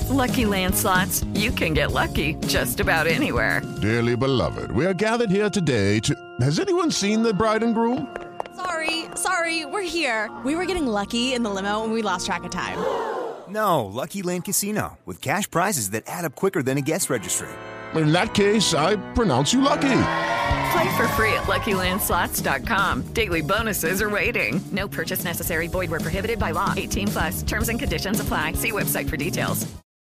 Lucky Land Slots, you can get lucky just about anywhere. Dearly beloved, we are gathered here today to... Has anyone seen the bride and groom? Sorry, we're here. We were getting lucky in the limo and we lost track of time. No, Lucky Land Casino, with cash prizes that add up quicker than a guest registry. In that case, I pronounce you lucky. Play for free at LuckyLandSlots.com. Daily bonuses are waiting. No purchase necessary. Void where prohibited by law. 18+. Terms and conditions apply. See website for details.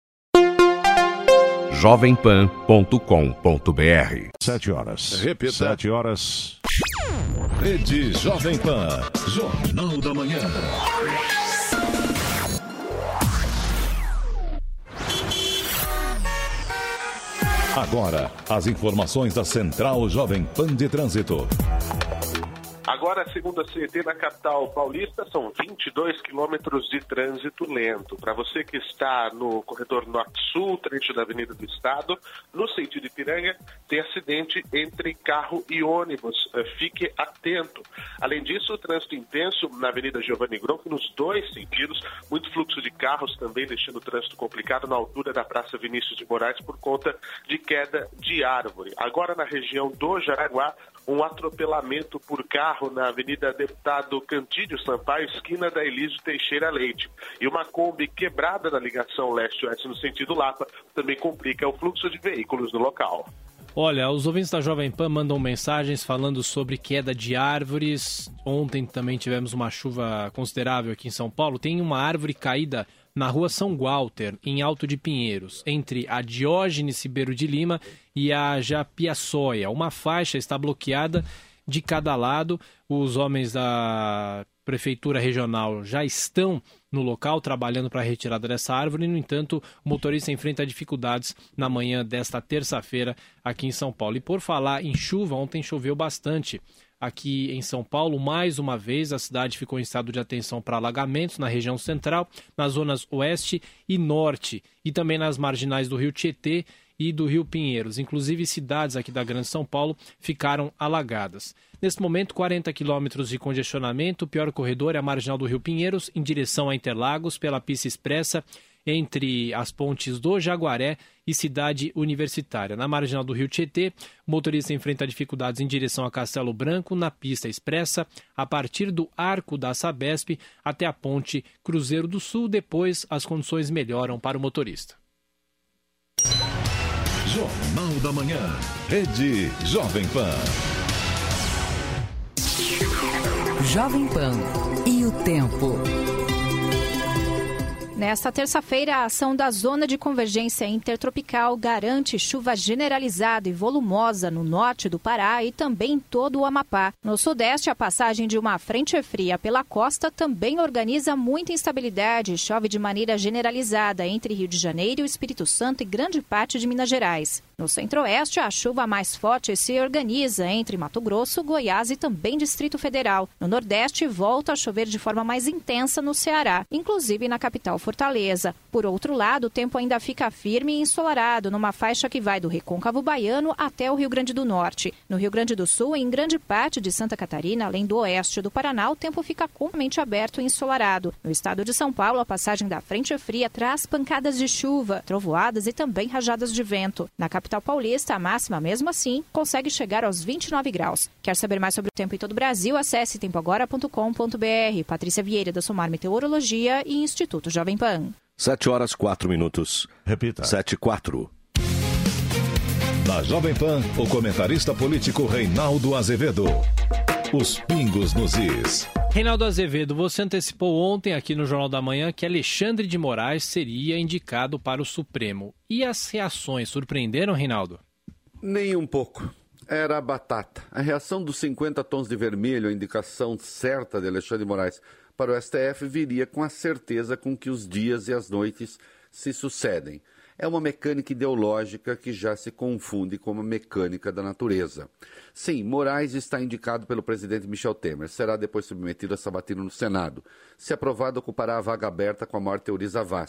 jovempan.com.br 7 horas. Repita. 7 horas. Rede Jovem Pan. Jornal da Manhã. Agora, as informações da Central Jovem Pan de Trânsito. Agora, segundo a CET, na capital paulista, são 22 quilômetros de trânsito lento. Para você que está no corredor norte-sul, trecho da Avenida do Estado, no sentido Ipiranga, tem acidente entre carro e ônibus. Fique atento. Além disso, o trânsito intenso na Avenida Giovanni Gronchi, nos dois sentidos. Muito fluxo de carros também, deixando o trânsito complicado na altura da Praça Vinícius de Moraes por conta de queda de árvore. Agora, na região do Jaraguá, um atropelamento por carro na Avenida Deputado Cantídio Sampaio, esquina da Elísio Teixeira Leite. E uma Kombi quebrada na ligação leste-oeste no sentido Lapa também complica o fluxo de veículos no local. Olha, os ouvintes da Jovem Pan mandam mensagens falando sobre queda de árvores. Ontem também tivemos uma chuva considerável aqui em São Paulo. Tem uma árvore caída na rua São Walter, em Alto de Pinheiros, entre a Diógenes Ribeiro de Lima e a Japiaçoia. Uma faixa está bloqueada de cada lado. Os homens da Prefeitura Regional já estão no local trabalhando para a retirada dessa árvore. No entanto, o motorista enfrenta dificuldades na manhã desta terça-feira aqui em São Paulo. E por falar em chuva, ontem choveu bastante aqui em São Paulo. Mais uma vez, a cidade ficou em estado de atenção para alagamentos na região central, nas zonas oeste e norte, e também nas marginais do Rio Tietê e do Rio Pinheiros. Inclusive, cidades aqui da Grande São Paulo ficaram alagadas. Neste momento, 40 quilômetros de congestionamento. O pior corredor é a marginal do Rio Pinheiros, em direção a Interlagos, pela pista expressa, entre as pontes do Jaguaré e Cidade Universitária. Na marginal do Rio Tietê, o motorista enfrenta dificuldades em direção a Castelo Branco, na pista expressa, a partir do Arco da Sabesp até a ponte Cruzeiro do Sul. Depois, as condições melhoram para o motorista. Jornal da Manhã. Rede Jovem Pan. Jovem Pan e o tempo. Nesta terça-feira, a ação da Zona de Convergência Intertropical garante chuva generalizada e volumosa no norte do Pará e também em todo o Amapá. No sudeste, a passagem de uma frente fria pela costa também organiza muita instabilidade e chove de maneira generalizada entre Rio de Janeiro, Espírito Santo e grande parte de Minas Gerais. No centro-oeste, a chuva mais forte se organiza entre Mato Grosso, Goiás e também Distrito Federal. No nordeste, volta a chover de forma mais intensa no Ceará, inclusive na capital Fortaleza. Por outro lado, o tempo ainda fica firme e ensolarado numa faixa que vai do Recôncavo Baiano até o Rio Grande do Norte. No Rio Grande do Sul e em grande parte de Santa Catarina, além do oeste do Paraná, o tempo fica completamente aberto e ensolarado. No estado de São Paulo, a passagem da frente fria traz pancadas de chuva, trovoadas e também rajadas de vento. Na capital paulista, a máxima, mesmo assim, consegue chegar aos 29 graus. Quer saber mais sobre o tempo em todo o Brasil? Acesse tempoagora.com.br. Patrícia Vieira, da Somar Meteorologia e Instituto Jovem Pan. 7 horas 4 minutos. Repita. 7:04. Na Jovem Pan, o comentarista político Reinaldo Azevedo. Os pingos nos is. Reinaldo Azevedo, você antecipou ontem aqui no Jornal da Manhã que Alexandre de Moraes seria indicado para o Supremo. E as reações surpreenderam, Reinaldo? Nem um pouco. Era a batata. A reação dos 50 tons de vermelho, a indicação certa de Alexandre de Moraes para o STF, viria com a certeza com que os dias e as noites se sucedem. É uma mecânica ideológica que já se confunde com uma mecânica da natureza. Sim, Moraes está indicado pelo presidente Michel Temer. Será depois submetido a sabatina no Senado. Se aprovado, ocupará a vaga aberta com a Marta Euriza Vasque.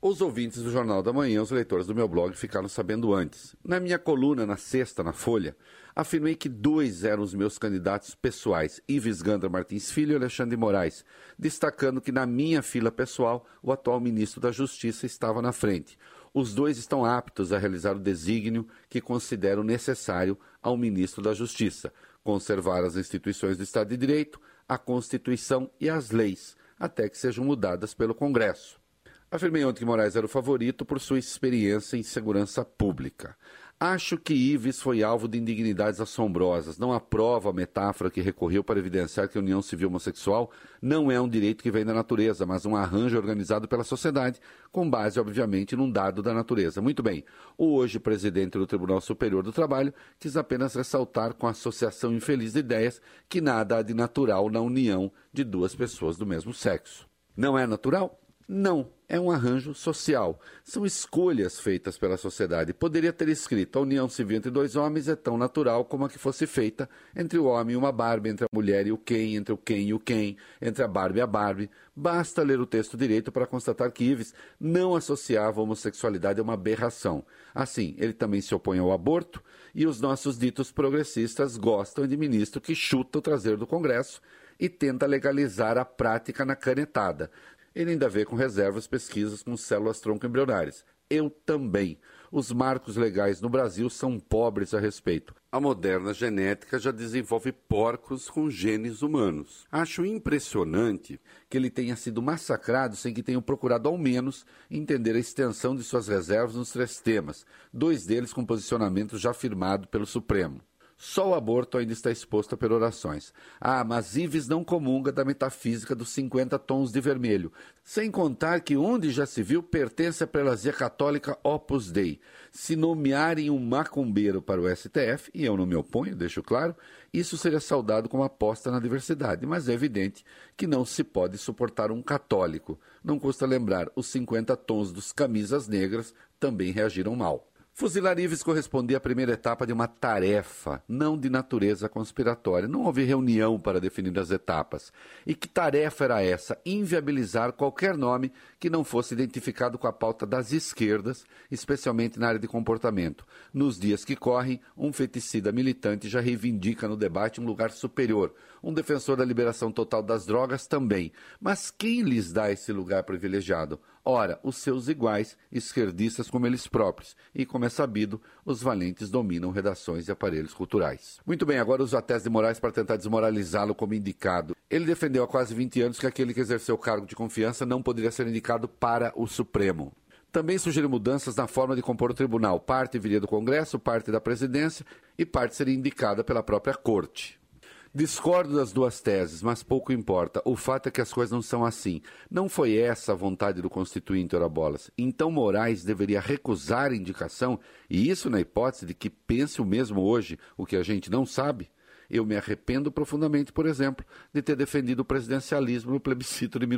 Os ouvintes do Jornal da Manhã, os leitores do meu blog, ficaram sabendo antes. Na minha coluna, na sexta, na Folha, afirmei que 2 eram os meus candidatos pessoais, Ives Gandra Martins Filho e Alexandre de Moraes, destacando que na minha fila pessoal, o atual ministro da Justiça estava na frente. Os 2 estão aptos a realizar o desígnio que considero necessário ao ministro da Justiça, conservar as instituições do Estado de Direito, a Constituição e as leis, até que sejam mudadas pelo Congresso. Afirmei ontem que Moraes era o favorito por sua experiência em segurança pública. Acho que Ives foi alvo de indignidades assombrosas. Não aprovo a metáfora que recorreu para evidenciar que a união civil homossexual não é um direito que vem da natureza, mas um arranjo organizado pela sociedade, com base, obviamente, num dado da natureza. Muito bem, o hoje presidente do Tribunal Superior do Trabalho quis apenas ressaltar com a associação infeliz de ideias que nada há de natural na união de 2 pessoas do mesmo sexo. Não é natural? Não, é um arranjo social. São escolhas feitas pela sociedade. Poderia ter escrito: a união civil entre 2 homens é tão natural como a que fosse feita entre o homem e uma Barbie, entre a mulher e o Ken, entre o Ken e o Ken, entre a Barbie e a Barbie. Basta ler o texto direito para constatar que Ives não associava a homossexualidade a uma aberração. Assim, ele também se opõe ao aborto e os nossos ditos progressistas gostam de ministro que chuta o traseiro do Congresso e tenta legalizar a prática na canetada. Ele ainda vê com reservas pesquisas com células tronco embrionárias. Eu também. Os marcos legais no Brasil são pobres a respeito. A moderna genética já desenvolve porcos com genes humanos. Acho impressionante que ele tenha sido massacrado sem que tenham procurado ao menos entender a extensão de suas reservas nos 3 temas, 2 deles com posicionamento já firmado pelo Supremo. Só o aborto ainda está exposto a perorações. Mas Ives não comunga da metafísica dos 50 tons de vermelho. Sem contar que onde já se viu pertence à prelazia católica Opus Dei. Se nomearem um macumbeiro para o STF, e eu não me oponho, deixo claro, isso seria saudado como aposta na diversidade. Mas é evidente que não se pode suportar um católico. Não custa lembrar, os 50 tons dos camisas negras também reagiram mal. Fuzilar Ives correspondia à primeira etapa de uma tarefa, não de natureza conspiratória. Não houve reunião para definir as etapas. E que tarefa era essa? Inviabilizar qualquer nome que não fosse identificado com a pauta das esquerdas, especialmente na área de comportamento. Nos dias que correm, um feticida militante já reivindica no debate um lugar superior. Um defensor da liberação total das drogas também. Mas quem lhes dá esse lugar privilegiado? Ora, os seus iguais, esquerdistas como eles próprios. E, como é sabido, os valentes dominam redações e aparelhos culturais. Muito bem, agora uso a tese de Moraes para tentar desmoralizá-lo como indicado. Ele defendeu há quase 20 anos que aquele que exerceu o cargo de confiança não poderia ser indicado para o Supremo. Também sugeriu mudanças na forma de compor o tribunal. Parte viria do Congresso, parte da presidência e parte seria indicada pela própria Corte. Discordo das 2 teses, mas pouco importa. O fato é que as coisas não são assim. Não foi essa a vontade do Constituinte, ora bolas. Então Moraes deveria recusar a indicação, e isso na hipótese de que pense o mesmo hoje, o que a gente não sabe. Eu me arrependo profundamente, por exemplo, de ter defendido o presidencialismo no plebiscito de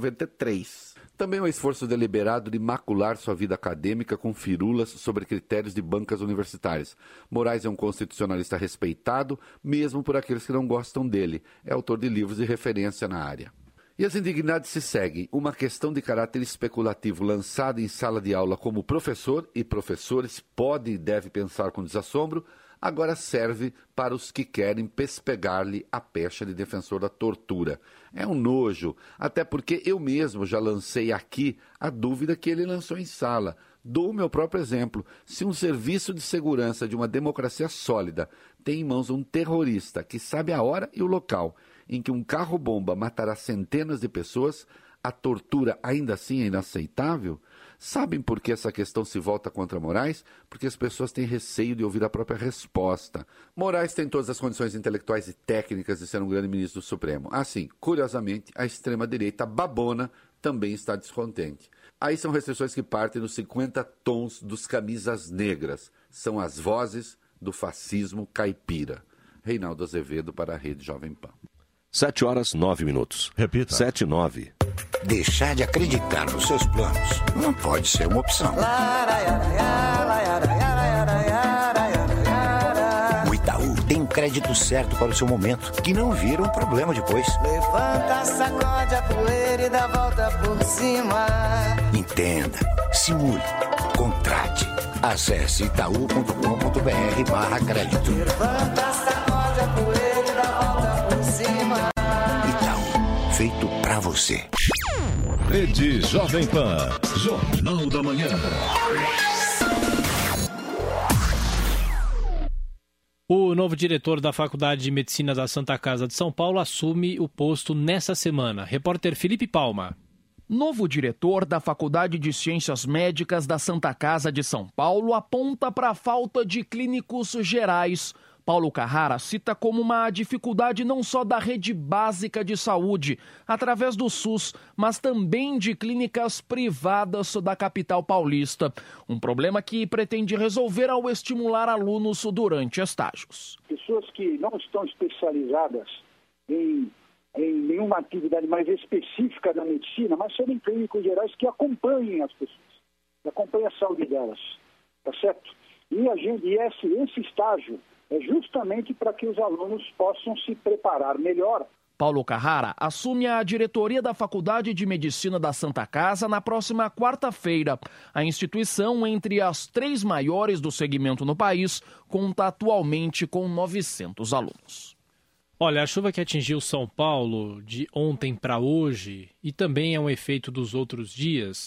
1993. Também um esforço deliberado de macular sua vida acadêmica com firulas sobre critérios de bancas universitárias. Moraes é um constitucionalista respeitado, mesmo por aqueles que não gostam dele. É autor de livros de referência na área. E as indignidades se seguem. Uma questão de caráter especulativo lançada em sala de aula como professor, e professores podem e devem pensar com desassombro, agora serve para os que querem pespegar-lhe a pecha de defensor da tortura. É um nojo, até porque eu mesmo já lancei aqui a dúvida que ele lançou em sala. Dou o meu próprio exemplo. Se um serviço de segurança de uma democracia sólida tem em mãos um terrorista que sabe a hora e o local em que um carro-bomba matará centenas de pessoas, a tortura ainda assim é inaceitável? Sabem por que essa questão se volta contra Moraes? Porque as pessoas têm receio de ouvir a própria resposta. Moraes tem todas as condições intelectuais e técnicas de ser um grande ministro do Supremo. Assim, curiosamente, a extrema-direita babona também está descontente. Aí são restrições que partem dos 50 tons dos camisas negras. São as vozes do fascismo caipira. Reinaldo Azevedo para a Rede Jovem Pan. 7h09. Repita. 7h09. Deixar de acreditar nos seus planos não pode ser uma opção. O Itaú tem crédito certo para o seu momento, que não vira um problema depois. Levanta, sacode a poeira e dá volta por cima. Entenda, simule, contrate. Acesse itaú.com.br/crédito. Levanta, sacode a poeira e dá volta por cima. Itaú, feito pra você. Rede Jovem Pan, Jornal da Manhã. O novo diretor da Faculdade de Medicina da Santa Casa de São Paulo assume o posto nessa semana. Repórter Felipe Palma. Novo diretor da Faculdade de Ciências Médicas da Santa Casa de São Paulo aponta para a falta de clínicos gerais. Paulo Carrara cita como uma dificuldade não só da rede básica de saúde, através do SUS, mas também de clínicas privadas da capital paulista. Um problema que pretende resolver ao estimular alunos durante estágios. Pessoas que não estão especializadas em nenhuma atividade mais específica da medicina, mas serem clínicos gerais que acompanhem as pessoas, que acompanhem a saúde delas, tá certo? E esse estágio é justamente para que os alunos possam se preparar melhor. Paulo Carrara assume a diretoria da Faculdade de Medicina da Santa Casa na próxima quarta-feira. A instituição, entre as 3 maiores do segmento no país, conta atualmente com 900 alunos. Olha, a chuva que atingiu São Paulo de ontem para hoje, e também é um efeito dos outros dias,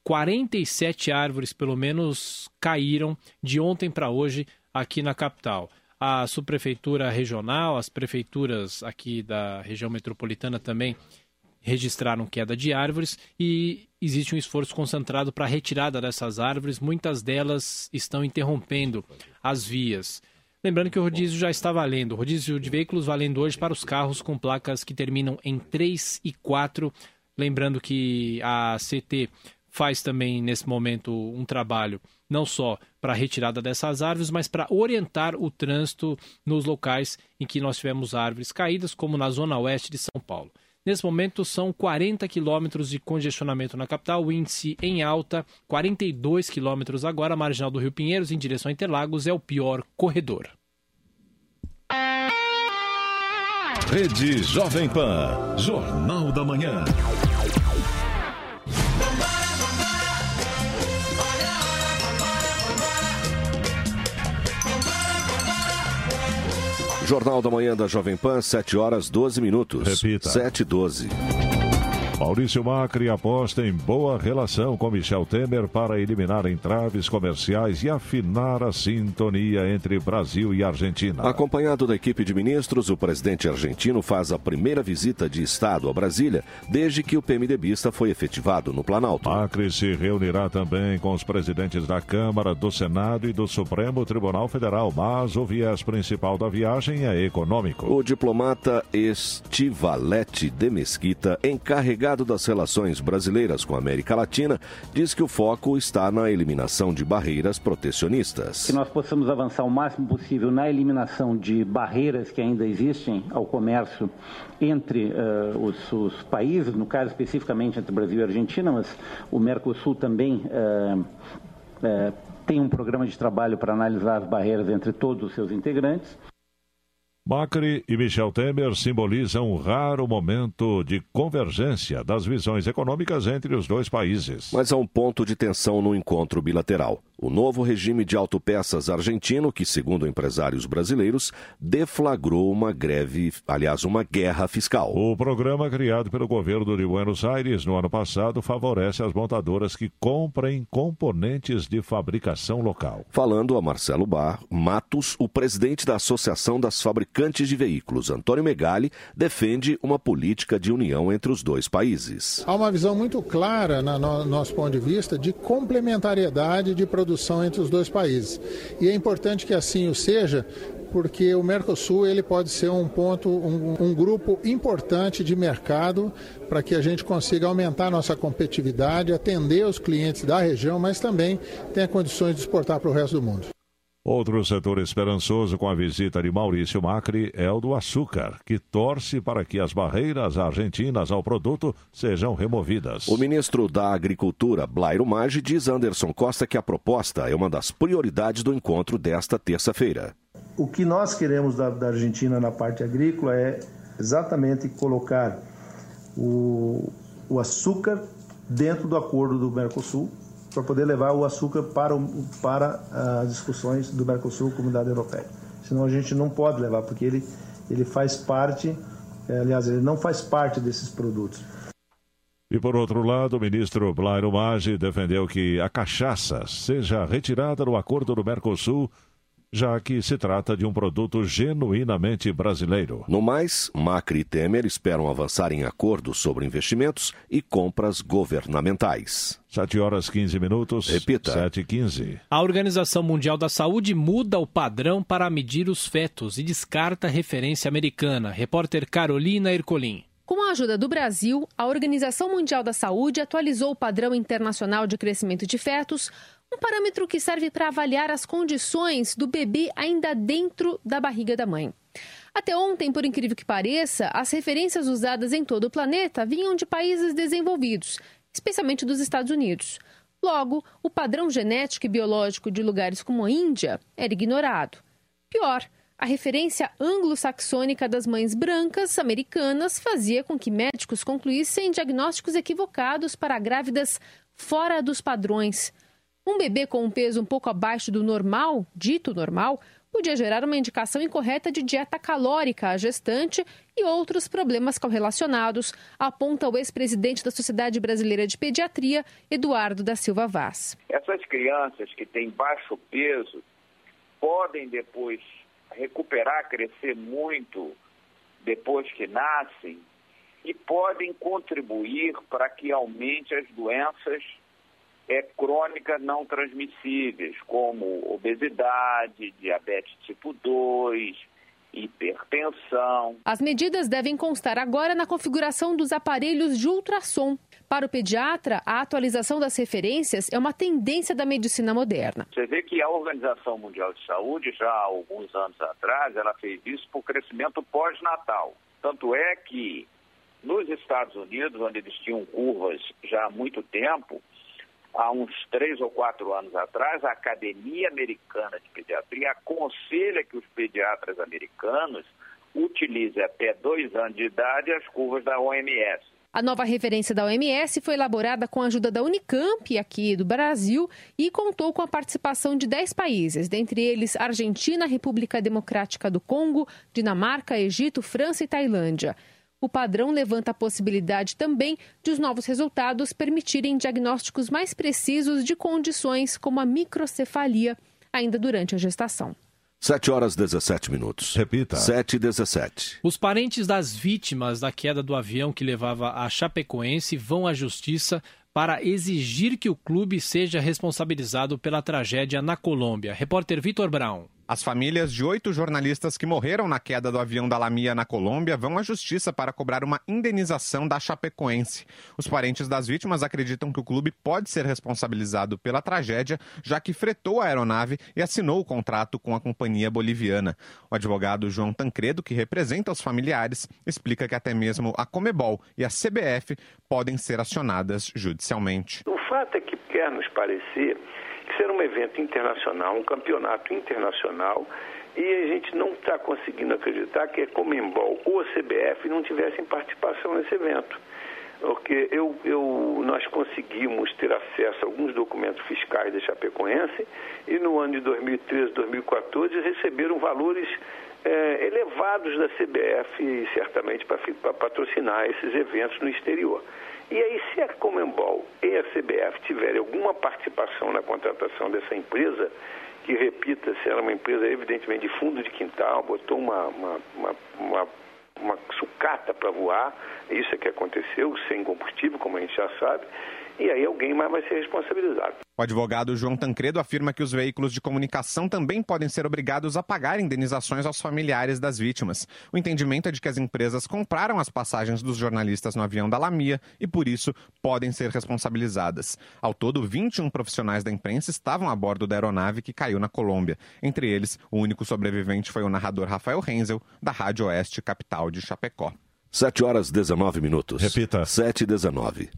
47 árvores pelo menos caíram de ontem para hoje aqui na capital. A subprefeitura regional, as prefeituras aqui da região metropolitana também registraram queda de árvores e existe um esforço concentrado para a retirada dessas árvores. Muitas delas estão interrompendo as vias. Lembrando que o rodízio já está valendo. O rodízio de veículos valendo hoje para os carros com placas que terminam em 3 e 4. Lembrando que a CT faz também, nesse momento, um trabalho não só para a retirada dessas árvores, mas para orientar o trânsito nos locais em que nós tivemos árvores caídas, como na zona oeste de São Paulo. Nesse momento, são 40 quilômetros de congestionamento na capital, o índice em alta, 42 quilômetros agora, a marginal do Rio Pinheiros, em direção a Interlagos, é o pior corredor. Rede Jovem Pan, Jornal da Manhã. Jornal da Manhã da Jovem Pan, 7 horas 12 minutos. Repita. 7h12. Maurício Macri aposta em boa relação com Michel Temer para eliminar entraves comerciais e afinar a sintonia entre Brasil e Argentina. Acompanhado da equipe de ministros, o presidente argentino faz a primeira visita de Estado a Brasília desde que o PMDBista foi efetivado no Planalto. Macri se reunirá também com os presidentes da Câmara, do Senado e do Supremo Tribunal Federal, mas o viés principal da viagem é econômico. O diplomata Estivalete de Mesquita, encarregado das relações brasileiras com a América Latina, diz que o foco está na eliminação de barreiras protecionistas. Que nós possamos avançar o máximo possível na eliminação de barreiras que ainda existem ao comércio entre os países, no caso especificamente entre Brasil e Argentina, mas o Mercosul também tem um programa de trabalho para analisar as barreiras entre todos os seus integrantes. Macri e Michel Temer simbolizam um raro momento de convergência das visões econômicas entre os dois países. Mas há um ponto de tensão no encontro bilateral. O novo regime de autopeças argentino, que, segundo empresários brasileiros, deflagrou uma guerra fiscal. O programa criado pelo governo de Buenos Aires no ano passado favorece as montadoras que comprem componentes de fabricação local. Falando a Marcelo Matos, o presidente da Associação das Fabricantes de Veículos, Antônio Megali, defende uma política de união entre os dois países. Há uma visão muito clara, no nosso ponto de vista, de complementariedade de produção entre os dois países. E é importante que assim o seja, porque o Mercosul ele pode ser um grupo importante de mercado para que a gente consiga aumentar a nossa competitividade, atender os clientes da região, mas também tenha condições de exportar para o resto do mundo. Outro setor esperançoso com a visita de Maurício Macri é o do açúcar, que torce para que as barreiras argentinas ao produto sejam removidas. O ministro da Agricultura, Blairo Maggi, diz a Anderson Costa que a proposta é uma das prioridades do encontro desta terça-feira. O que nós queremos da Argentina na parte agrícola é exatamente colocar o açúcar dentro do acordo do Mercosul, para poder levar o açúcar para as discussões do Mercosul, Comunidade Europeia. Senão a gente não pode levar, porque ele faz parte, aliás, ele não faz parte desses produtos. E por outro lado, o ministro Blairo Maggi defendeu que a cachaça seja retirada do acordo do Mercosul, já que se trata de um produto genuinamente brasileiro. No mais, Macri e Temer esperam avançar em acordos sobre investimentos e compras governamentais. 7h15. Repita. 7h15. A Organização Mundial da Saúde muda o padrão para medir os fetos e descarta a referência americana. Repórter Carolina Ercolim. Com a ajuda do Brasil, a Organização Mundial da Saúde atualizou o padrão internacional de crescimento de fetos, um parâmetro que serve para avaliar as condições do bebê ainda dentro da barriga da mãe. Até ontem, por incrível que pareça, as referências usadas em todo o planeta vinham de países desenvolvidos, especialmente dos Estados Unidos. Logo, o padrão genético e biológico de lugares como a Índia era ignorado. Pior, a referência anglo-saxônica das mães brancas americanas fazia com que médicos concluíssem diagnósticos equivocados para grávidas fora dos padrões. Um bebê com um peso um pouco abaixo do normal, dito normal, podia gerar uma indicação incorreta de dieta calórica à gestante e outros problemas correlacionados, aponta o ex-presidente da Sociedade Brasileira de Pediatria, Eduardo da Silva Vaz. Essas crianças que têm baixo peso podem depois recuperar, crescer muito depois que nascem e podem contribuir para que aumente as doenças crônicas não transmissíveis, como obesidade, diabetes tipo 2, hipertensão. As medidas devem constar agora na configuração dos aparelhos de ultrassom. Para o pediatra, a atualização das referências é uma tendência da medicina moderna. Você vê que a Organização Mundial de Saúde, já há alguns anos atrás, ela fez isso por crescimento pós-natal. Tanto é que nos Estados Unidos, onde eles tinham curvas já há muito tempo, há uns 3 ou 4 anos atrás, a Academia Americana de Pediatria aconselha que os pediatras americanos utilizem até 2 anos de idade as curvas da OMS. A nova referência da OMS foi elaborada com a ajuda da Unicamp, aqui do Brasil, e contou com a participação de 10 países, dentre eles Argentina, República Democrática do Congo, Dinamarca, Egito, França e Tailândia. O padrão levanta a possibilidade também de os novos resultados permitirem diagnósticos mais precisos de condições como a microcefalia, ainda durante a gestação. 7h17. Repita. 7h17. Os parentes das vítimas da queda do avião que levava a Chapecoense vão à justiça para exigir que o clube seja responsabilizado pela tragédia na Colômbia. Repórter Vitor Brown. As famílias de 8 jornalistas que morreram na queda do avião da Lamia na Colômbia vão à justiça para cobrar uma indenização da Chapecoense. Os parentes das vítimas acreditam que o clube pode ser responsabilizado pela tragédia, já que fretou a aeronave e assinou o contrato com a companhia boliviana. O advogado João Tancredo, que representa os familiares, explica que até mesmo a Conmebol e a CBF podem ser acionadas judicialmente. O fato é que quer nos parecer ser um evento internacional, um campeonato internacional, e a gente não está conseguindo acreditar que a Conmebol ou a CBF não tivessem participação nesse evento. Porque nós conseguimos ter acesso a alguns documentos fiscais da Chapecoense e no ano de 2013, 2014 receberam valores elevados da CBF, certamente para patrocinar esses eventos no exterior. E aí, se a Conmebol e a CBF tiverem alguma participação na contratação dessa empresa, que, repita, se ela é uma empresa evidentemente de fundo de quintal, botou uma sucata para voar, isso é que aconteceu, sem combustível, como a gente já sabe, e aí alguém mais vai ser responsabilizado. O advogado João Tancredo afirma que os veículos de comunicação também podem ser obrigados a pagar indenizações aos familiares das vítimas. O entendimento é de que as empresas compraram as passagens dos jornalistas no avião da Lamia e, por isso, podem ser responsabilizadas. Ao todo, 21 profissionais da imprensa estavam a bordo da aeronave que caiu na Colômbia. Entre eles, o único sobrevivente foi o narrador Rafael Renzel, da Rádio Oeste, capital de Chapecó. 7h19. Repita. 7h19.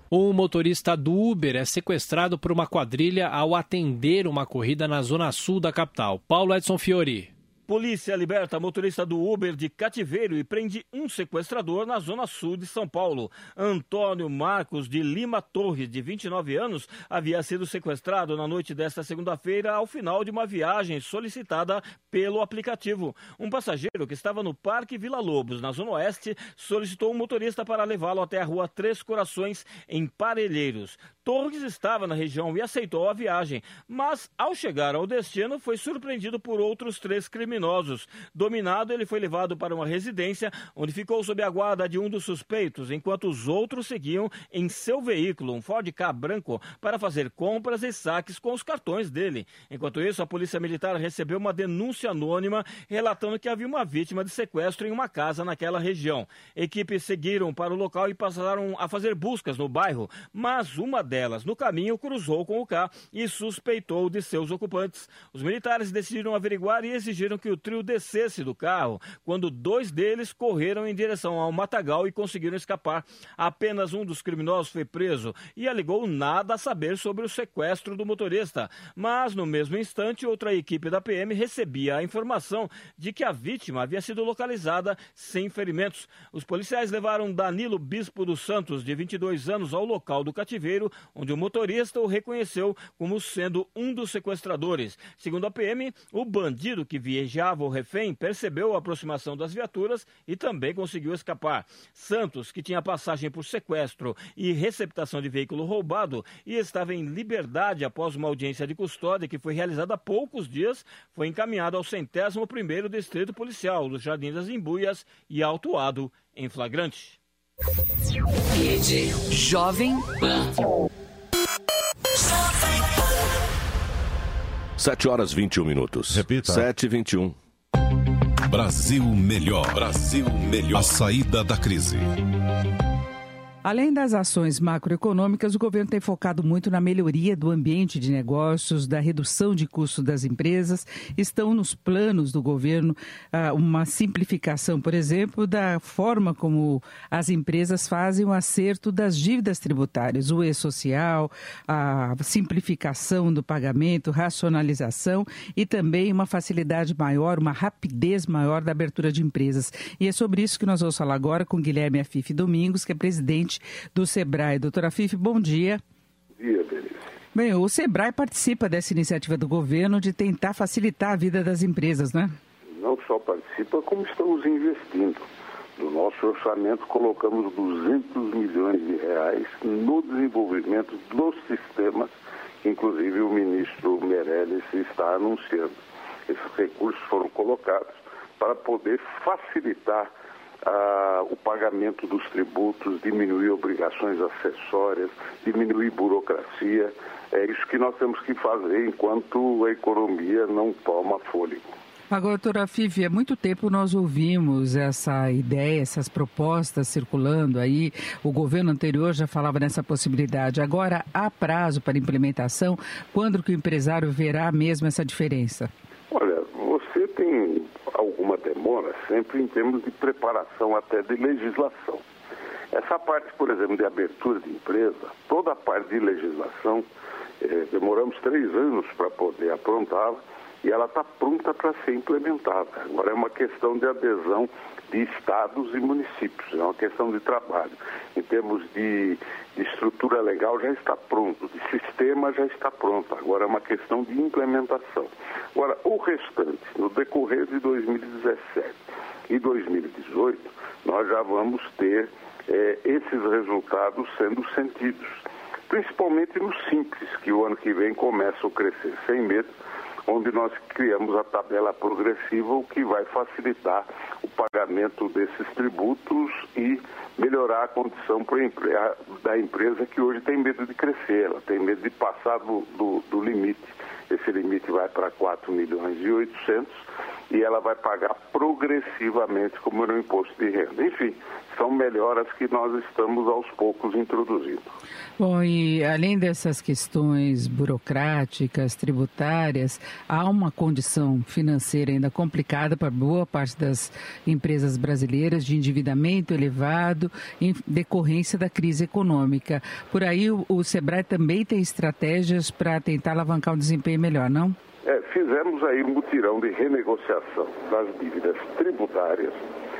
Um motorista do Uber é sequestrado por uma quadrilha ao atender uma corrida na zona sul da capital. Paulo Edson Fiori. Polícia liberta motorista do Uber de Cativeiro e prende um sequestrador na zona sul de São Paulo. Antônio Marcos de Lima Torres, de 29 anos, havia sido sequestrado na noite desta segunda-feira ao final de uma viagem solicitada pelo aplicativo. Um passageiro que estava no Parque Vila Lobos, na zona oeste, solicitou um motorista para levá-lo até a rua Três Corações, em Parelheiros. Torres estava na região e aceitou a viagem, mas ao chegar ao destino foi surpreendido por outros 3 criminosos. Dominado, ele foi levado para uma residência, onde ficou sob a guarda de um dos suspeitos, enquanto os outros seguiam em seu veículo, um Ford Ka branco, para fazer compras e saques com os cartões dele. Enquanto isso, a Polícia Militar recebeu uma denúncia anônima relatando que havia uma vítima de sequestro em uma casa naquela região. Equipes seguiram para o local e passaram a fazer buscas no bairro, mas uma delas, no caminho, cruzou com o carro e suspeitou de seus ocupantes. Os militares decidiram averiguar e exigiram que o trio descesse do carro, quando 2 deles correram em direção ao matagal e conseguiram escapar. Apenas um dos criminosos foi preso e alegou nada a saber sobre o sequestro do motorista. Mas, no mesmo instante, outra equipe da PM recebia a informação de que a vítima havia sido localizada sem ferimentos. Os policiais levaram Danilo Bispo dos Santos, de 22 anos, ao local do cativeiro, onde o motorista o reconheceu como sendo um dos sequestradores. Segundo a PM, o bandido que viajava o refém percebeu a aproximação das viaturas e também conseguiu escapar. Santos, que tinha passagem por sequestro e receptação de veículo roubado e estava em liberdade após uma audiência de custódia que foi realizada há poucos dias, foi encaminhado ao 101º Distrito Policial dos Jardins das Embuias e autuado em flagrante. Jovem Pan. 7h21. Repita. 7h21. Brasil Melhor. Brasil Melhor. A saída da crise. Além das ações macroeconômicas, o governo tem focado muito na melhoria do ambiente de negócios, da redução de custos das empresas. Estão nos planos do governo uma simplificação, por exemplo, da forma como as empresas fazem o acerto das dívidas tributárias, o e-social, a simplificação do pagamento, racionalização e também uma facilidade maior, uma rapidez maior da abertura de empresas. E é sobre isso que nós vamos falar agora com Guilherme Afife Domingos, que é presidente do SEBRAE. Doutora Afife, bom dia. Bom dia, Denise. Bem, o SEBRAE participa dessa iniciativa do governo de tentar facilitar a vida das empresas, né? Não só participa, como estamos investindo. No nosso orçamento, colocamos 200 milhões de reais no desenvolvimento dos sistemas, que inclusive o ministro Meirelles está anunciando. Esses recursos foram colocados para poder facilitar o pagamento dos tributos, diminuir obrigações acessórias, diminuir burocracia. É isso que nós temos que fazer enquanto a economia não toma fôlego. Agora, doutora Afife, há muito tempo nós ouvimos essa ideia, essas propostas circulando aí. O governo anterior já falava nessa possibilidade. Agora, há prazo para implementação? Quando que o empresário verá mesmo essa diferença? Olha, você tem alguma demora sempre em termos de preparação até de legislação. Essa parte, por exemplo, de abertura de empresa, toda a parte de legislação, demoramos 3 anos para poder aprontá-la e ela está pronta para ser implementada. Agora é uma questão de adesão de estados e municípios, é uma questão de trabalho. Em termos de estrutura legal já está pronto, de sistema já está pronto, agora é uma questão de implementação. Agora, o restante, no decorrer de 2017 e 2018, nós já vamos ter esses resultados sendo sentidos, principalmente no Simples, que o ano que vem começa a crescer sem medo, onde nós criamos a tabela progressiva, o que vai facilitar o pagamento desses tributos e melhorar a condição da empresa que hoje tem medo de crescer, ela tem medo de passar do limite. Esse limite vai para 4.800.000 e ela vai pagar progressivamente como no imposto de renda. Enfim, são melhoras que nós estamos aos poucos introduzindo. Bom, e além dessas questões burocráticas, tributárias, há uma condição financeira ainda complicada para boa parte das empresas brasileiras, de endividamento elevado em decorrência da crise econômica. Por aí o Sebrae também tem estratégias para tentar alavancar um desempenho melhor, não? Fizemos aí um mutirão de renegociação das dívidas tributárias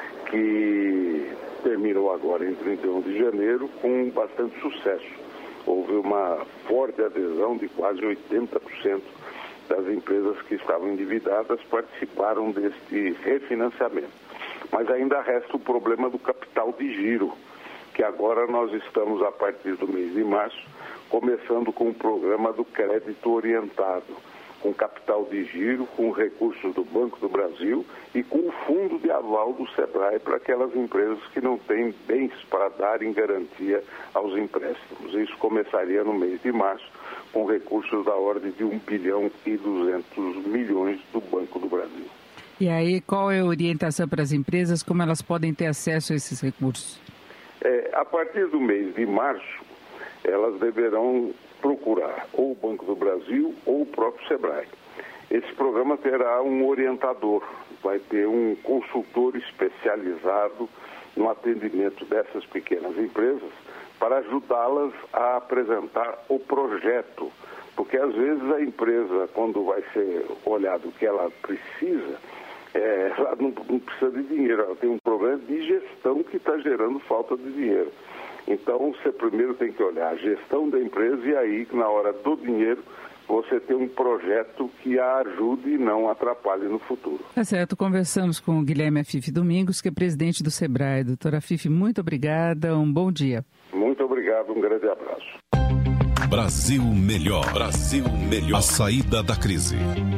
que terminou agora em 31 de janeiro com bastante sucesso. Houve uma forte adesão de quase 80% das empresas que estavam endividadas participaram deste refinanciamento. Mas ainda resta o problema do capital de giro, que agora nós estamos, a partir do mês de março, começando com o programa do crédito orientado, com capital de giro, com recursos do Banco do Brasil e com o fundo de aval do Sebrae para aquelas empresas que não têm bens para dar em garantia aos empréstimos. Isso começaria no mês de março, com recursos da ordem de 1 bilhão e 200 milhões do Banco do Brasil. E aí, qual é a orientação para as empresas, como elas podem ter acesso a esses recursos? A partir do mês de março, elas deverão procurar ou o Banco do Brasil ou o próprio Sebrae. Esse programa terá um orientador, vai ter um consultor especializado no atendimento dessas pequenas empresas para ajudá-las a apresentar o projeto, porque às vezes a empresa, quando vai ser olhado o que ela precisa, ela não precisa de dinheiro, ela tem um problema de gestão que está gerando falta de dinheiro. Então, você primeiro tem que olhar a gestão da empresa e aí, na hora do dinheiro, você tem um projeto que a ajude e não atrapalhe no futuro. Tá certo, conversamos com o Guilherme Afife Domingos, que é presidente do Sebrae. Doutora Afife, muito obrigada, um bom dia. Muito obrigado, um grande abraço. Brasil Melhor. Brasil Melhor. A saída da crise.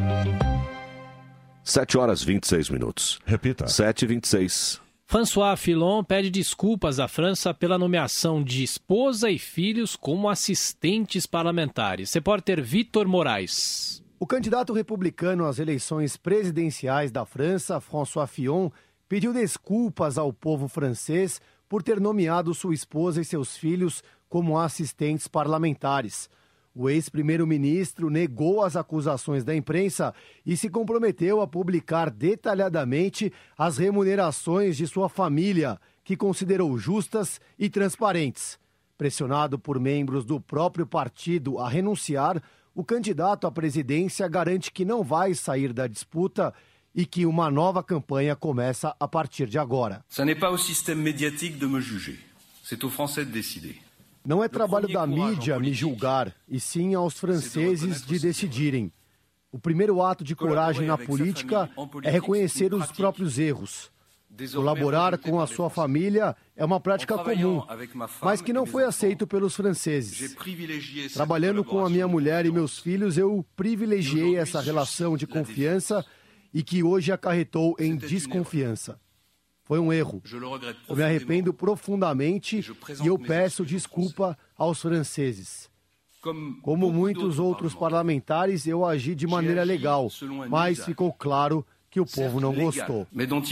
7h26. Repita. 7h26. François Fillon pede desculpas à França pela nomeação de esposa e filhos como assistentes parlamentares. Repórter Vitor Moraes. O candidato republicano às eleições presidenciais da França, François Fillon, pediu desculpas ao povo francês por ter nomeado sua esposa e seus filhos como assistentes parlamentares. O ex-primeiro-ministro negou as acusações da imprensa e se comprometeu a publicar detalhadamente as remunerações de sua família, que considerou justas e transparentes. Pressionado por membros do próprio partido a renunciar, o candidato à presidência garante que não vai sair da disputa e que uma nova campanha começa a partir de agora. Ce n'est pas au système médiatique de me juger. C'est aux Français de décider. Não é trabalho da mídia me julgar, e sim aos franceses de decidirem. O primeiro ato de coragem na política é reconhecer os próprios erros. Colaborar com a sua família é uma prática comum, mas que não foi aceito pelos franceses. Trabalhando com a minha mulher e meus filhos, eu privilegiei essa relação de confiança e que hoje acarretou em desconfiança. Foi um erro. Eu me arrependo profundamente e eu peço desculpa aos franceses. Como muitos outros parlamentares, eu agi de maneira legal, mas ficou claro que o povo não gostou.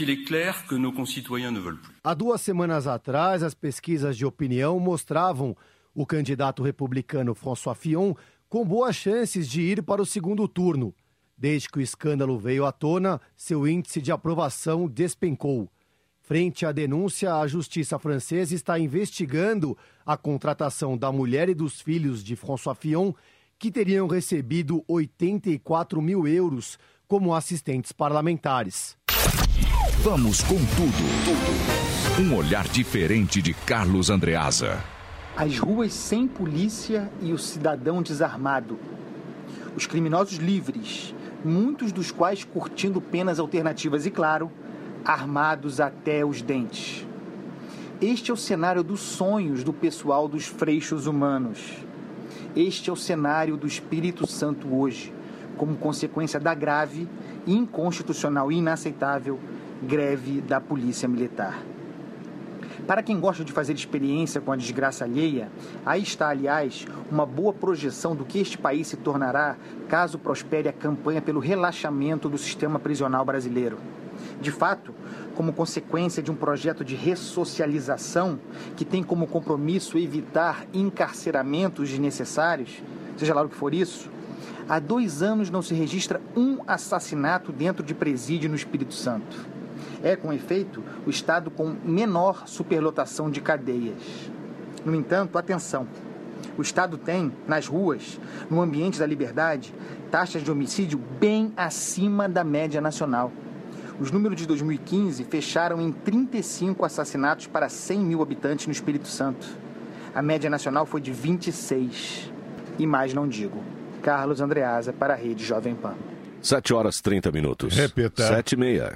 Há 2 semanas atrás, as pesquisas de opinião mostravam o candidato republicano François Fillon com boas chances de ir para o segundo turno. Desde que o escândalo veio à tona, seu índice de aprovação despencou. Frente à denúncia, a justiça francesa está investigando a contratação da mulher e dos filhos de François Fillon, que teriam recebido 84 mil euros como assistentes parlamentares. Vamos com tudo. Um olhar diferente de Carlos Andreasa. As ruas sem polícia e o cidadão desarmado. Os criminosos livres, muitos dos quais curtindo penas alternativas e, claro, armados até os dentes. Este é o cenário dos sonhos do pessoal dos freixos humanos. Este é o cenário do Espírito Santo hoje, como consequência da grave, inconstitucional e inaceitável greve da Polícia Militar. Para quem gosta de fazer experiência com a desgraça alheia, aí está, aliás, uma boa projeção do que este país se tornará caso prospere a campanha pelo relaxamento do sistema prisional brasileiro. De fato, como consequência de um projeto de ressocialização que tem como compromisso evitar encarceramentos desnecessários, seja lá o que for isso, há 2 anos não se registra um assassinato dentro de presídio no Espírito Santo. É, com efeito, o estado com menor superlotação de cadeias. No entanto, atenção, o estado tem, nas ruas, no ambiente da liberdade, taxas de homicídio bem acima da média nacional. Os números de 2015 fecharam em 35 assassinatos para 100 mil habitantes no Espírito Santo. A média nacional foi de 26. E mais não digo. Carlos Andreasa para a Rede Jovem Pan. 7h30. Repita. 7h30.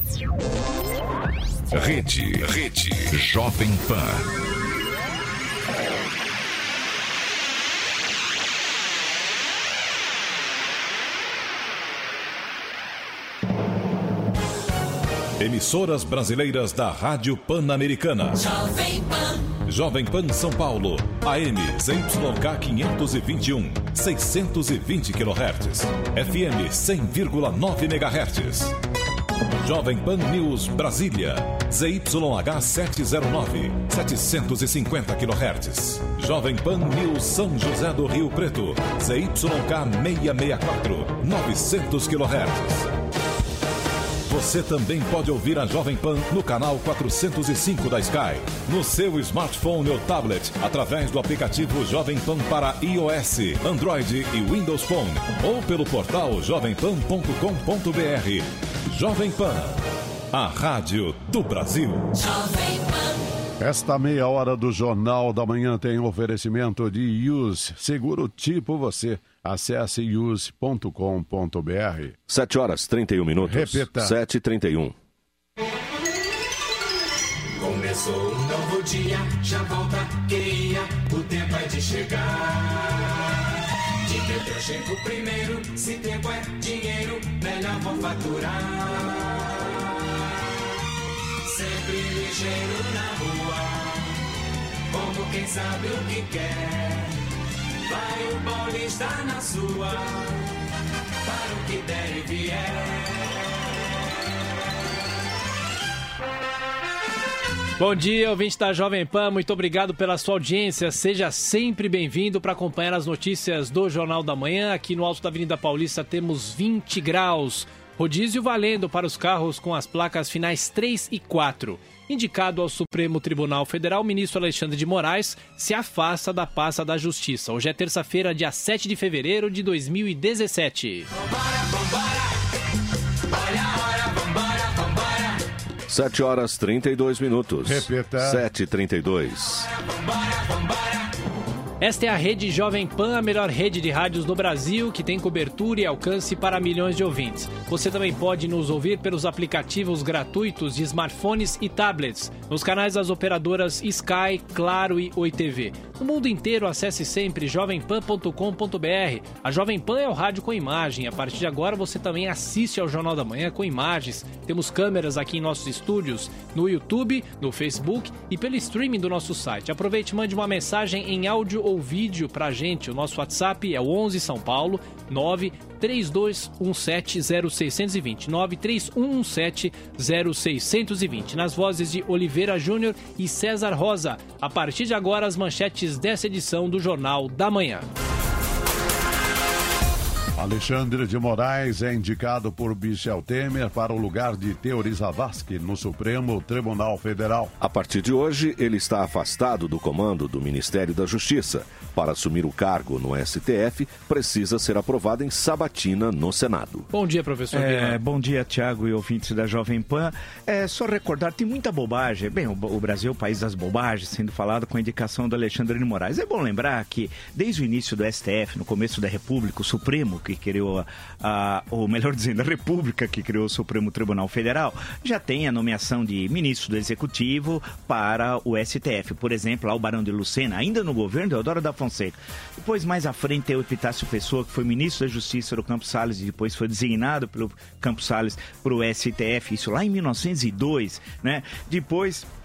Rede Jovem Pan. Emissoras brasileiras da Rádio Pan-Americana. Jovem Pan. Jovem Pan São Paulo, AM ZYK 521, 620 kHz. FM 100,9 MHz. Jovem Pan News Brasília, ZYH 709, 750 kHz. Jovem Pan News São José do Rio Preto, ZYK 664, 900 kHz. Você também pode ouvir a Jovem Pan no canal 405 da Sky, no seu smartphone ou tablet, através do aplicativo Jovem Pan para iOS, Android e Windows Phone, ou pelo portal jovempan.com.br. Jovem Pan, a rádio do Brasil. Jovem Pan. Esta meia hora do Jornal da Manhã tem oferecimento de Use, seguro tipo você. Acesse use.com.br. 7h31. Repita. 7h31. Começou um novo dia, já volta quem ia, o tempo é de chegar. De Petrocheco primeiro, se tempo é dinheiro, melhor vou faturar. Sempre ligeiro na rua, como quem sabe o que quer. Vai o Paulista na sua, para o que der e vier. Bom dia, ouvinte da Jovem Pan, muito obrigado pela sua audiência. Seja sempre bem-vindo para acompanhar as notícias do Jornal da Manhã. Aqui no alto da Avenida Paulista temos 20 graus. Rodízio valendo para os carros com as placas finais 3 e 4. Indicado ao Supremo Tribunal Federal, o ministro Alexandre de Moraes se afasta da pasta da Justiça. Hoje é terça-feira, dia 7 de fevereiro de 2017. Olha a hora, vambora, vambora. 7h32. Repita. 7h32. Esta é a Rede Jovem Pan, a melhor rede de rádios do Brasil, que tem cobertura e alcance para milhões de ouvintes. Você também pode nos ouvir pelos aplicativos gratuitos de smartphones e tablets, nos canais das operadoras Sky, Claro e Oi TV. No mundo inteiro, acesse sempre jovempan.com.br. A Jovem Pan é o rádio com imagem. A partir de agora, você também assiste ao Jornal da Manhã com imagens. Temos câmeras aqui em nossos estúdios, no YouTube, no Facebook e pelo streaming do nosso site. Aproveite e mande uma mensagem em áudio ou vídeo pra gente. O nosso WhatsApp é o 11 São Paulo 932170620 931170620. Nas vozes de Oliveira Júnior e César Rosa. A partir de agora, as manchetes dessa edição do Jornal da Manhã. Alexandre de Moraes é indicado por Michel Temer para o lugar de Teori Zavascki no Supremo Tribunal Federal. A partir de hoje, ele está afastado do comando do Ministério da Justiça. Para assumir o cargo no STF, precisa ser aprovado em sabatina no Senado. Bom dia, professor. Bom dia, Tiago e ouvintes da Jovem Pan. Só recordar, tem muita bobagem. Bem, o Brasil é o país das bobagens, sendo falado com a indicação do Alexandre de Moraes. É bom lembrar que, desde o início do STF, no começo da República, o Supremo, que criou, ou melhor dizendo, a República que criou o Supremo Tribunal Federal, já tem a nomeação de ministro do Executivo para o STF. Por exemplo, lá o Barão de Lucena, ainda no governo Deodoro da Fonseca. Depois, mais à frente, tem o Epitácio Pessoa, que foi ministro da Justiça do Campos Salles e depois foi designado pelo Campos Salles para o STF, isso lá em 1902, né? Depois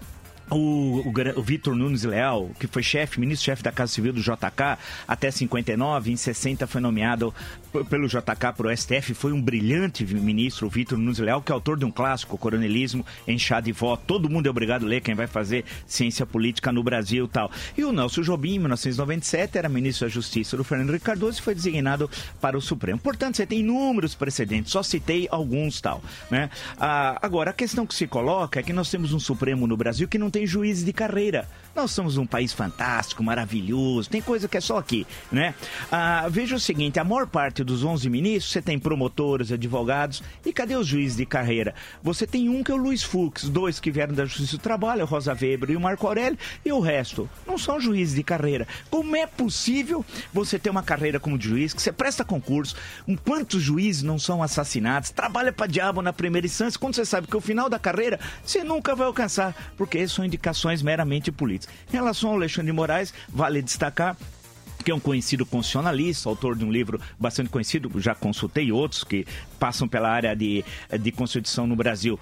O Vitor Nunes Leal, que foi ministro-chefe da Casa Civil do JK até 59, em 60 foi nomeado pelo JK para o STF, foi um brilhante ministro, o Vitor Nunes Leal, que é autor de um clássico, Coronelismo em Chá de Vó. Todo mundo é obrigado a ler, quem vai fazer ciência política no Brasil e tal. E o Nelson Jobim, em 1997, era ministro da Justiça do Fernando Henrique Cardoso e foi designado para o Supremo. Portanto, você tem inúmeros precedentes, só citei alguns tal, né? Agora, a questão que se coloca é que nós temos um Supremo no Brasil que não tem juízes de carreira. Nós somos um país fantástico, maravilhoso, tem coisa que é só aqui, né? Veja o seguinte, a maior parte dos 11 ministros, você tem promotores, advogados, e cadê os juízes de carreira? Você tem um que é o Luiz Fux, 2 que vieram da Justiça do Trabalho, a Rosa Weber e o Marco Aurélio, e o resto não são juízes de carreira. Como é possível você ter uma carreira como juiz, que você presta concurso, quantos juízes não são assassinados, trabalha pra diabo na primeira instância, quando você sabe que o final da carreira você nunca vai alcançar, porque são indicações meramente políticas. Em relação ao Alexandre de Moraes, vale destacar que é um conhecido constitucionalista, autor de um livro bastante conhecido, já consultei outros que passam pela área de Constituição no Brasil,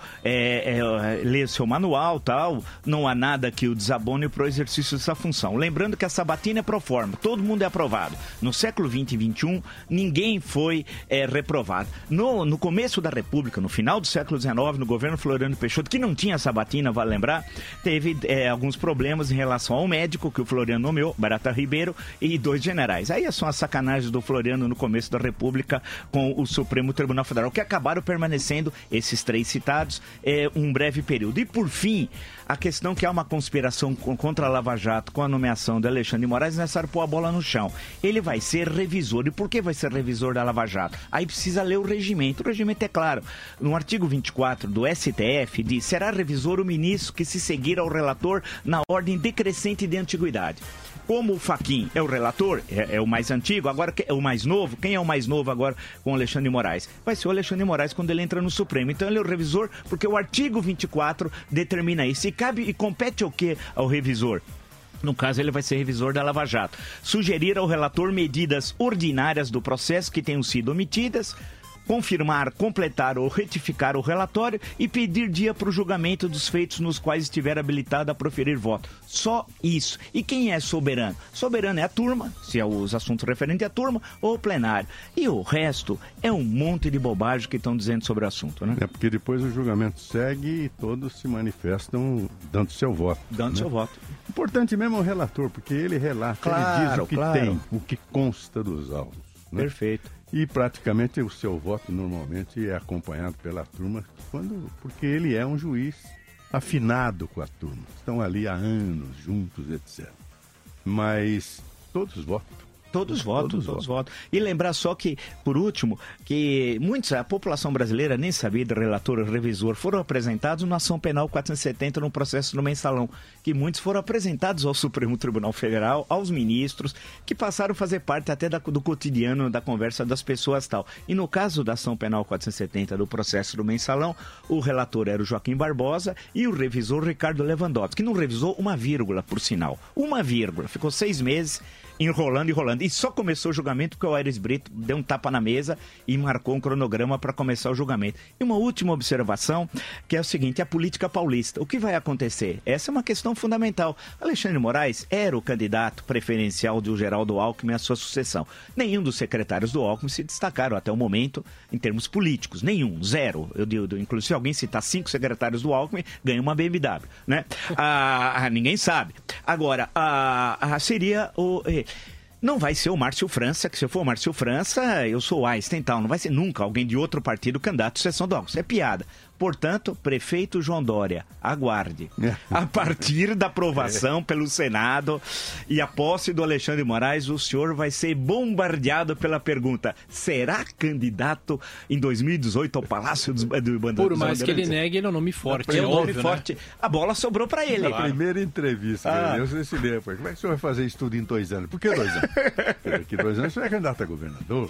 lê o seu manual, tal, não há nada que o desabone para o exercício dessa função. Lembrando que a sabatina é pro forma, todo mundo é aprovado. No século XX e XXI, ninguém foi reprovado. No começo da República, no final do século XIX, no governo Floriano Peixoto, que não tinha sabatina, vale lembrar, teve alguns problemas em relação ao médico que o Floriano nomeou, Barata Ribeiro, e 2 generais. Aí são as sacanagens do Floriano no começo da República com o Supremo Tribunal Federal, que acabaram permanecendo, esses 3 citados, um breve período. E por fim, a questão que há uma conspiração contra a Lava Jato com a nomeação de Alexandre de Moraes, é necessário pôr a bola no chão. Ele vai ser revisor. E por que vai ser revisor da Lava Jato? Aí precisa ler o regimento. O regimento é claro. No artigo 24 do STF diz: será revisor o ministro que se seguir ao relator na ordem decrescente de antiguidade. Como o Fachin é o relator, é o mais antigo, agora é o mais novo. Quem é o mais novo agora com o Alexandre de Moraes? Vai ser o Alexandre de Moraes quando ele entra no Supremo. Então ele é o revisor porque o artigo 24 determina isso. E cabe e compete o que ao revisor? No caso, ele vai ser revisor da Lava Jato. Sugerir ao relator medidas ordinárias do processo que tenham sido omitidas, confirmar, completar ou retificar o relatório e pedir dia para o julgamento dos feitos nos quais estiver habilitado a proferir voto. Só isso. E quem é soberano? Soberano é a turma, se é os assuntos referentes à turma, ou o plenário. E o resto é um monte de bobagem que estão dizendo sobre o assunto, né? É porque depois o julgamento segue e todos se manifestam dando seu voto. Dando seu voto. Importante mesmo é o relator, porque ele relata, ele diz o que tem, o que consta dos autos. Né? Perfeito. E praticamente o seu voto normalmente é acompanhado pela turma, porque ele é um juiz afinado com a turma. Estão ali há anos juntos, etc. Mas todos votam. Todos votam. E lembrar só que, por último, que a população brasileira nem sabia de relator e revisor. Foram apresentados na ação penal 470 no processo do mensalão, que muitos foram apresentados ao Supremo Tribunal Federal, aos ministros, que passaram a fazer parte até do cotidiano, da conversa das pessoas tal. E no caso da ação penal 470 do processo do mensalão, o relator era o Joaquim Barbosa e o revisor Ricardo Lewandowski, que não revisou uma vírgula, por sinal. Uma vírgula. Ficou 6 meses enrolando. E só começou o julgamento porque o Aires Brito deu um tapa na mesa e marcou um cronograma para começar o julgamento. E uma última observação, que é o seguinte, a política paulista. O que vai acontecer? Essa é uma questão fundamental. Alexandre de Moraes era o candidato preferencial do Geraldo Alckmin à sua sucessão. Nenhum dos secretários do Alckmin se destacaram até o momento em termos políticos. Nenhum, zero. Inclusive, se alguém citar 5 secretários do Alckmin, ganha uma BMW, né? Ninguém sabe. Agora, seria o... Não vai ser o Márcio França, que se eu for o Márcio França, eu sou o Einstein e tal. Não vai ser nunca alguém de outro partido candidato à sucessão do Alckmin. Isso é piada. Portanto, prefeito João Dória, aguarde. A partir da aprovação pelo Senado e a posse do Alexandre de Moraes, o senhor vai ser bombardeado pela pergunta: será candidato em 2018 ao Palácio do Bandeirantes? Por mais que ele negue, ele é um nome forte. É um nome forte. Né? A bola sobrou para ele. Na primeira entrevista, eu sei depois. Como é que o senhor vai fazer isso tudo em 2 anos? Por que 2 anos? Daqui 2 anos o senhor é candidato a governador?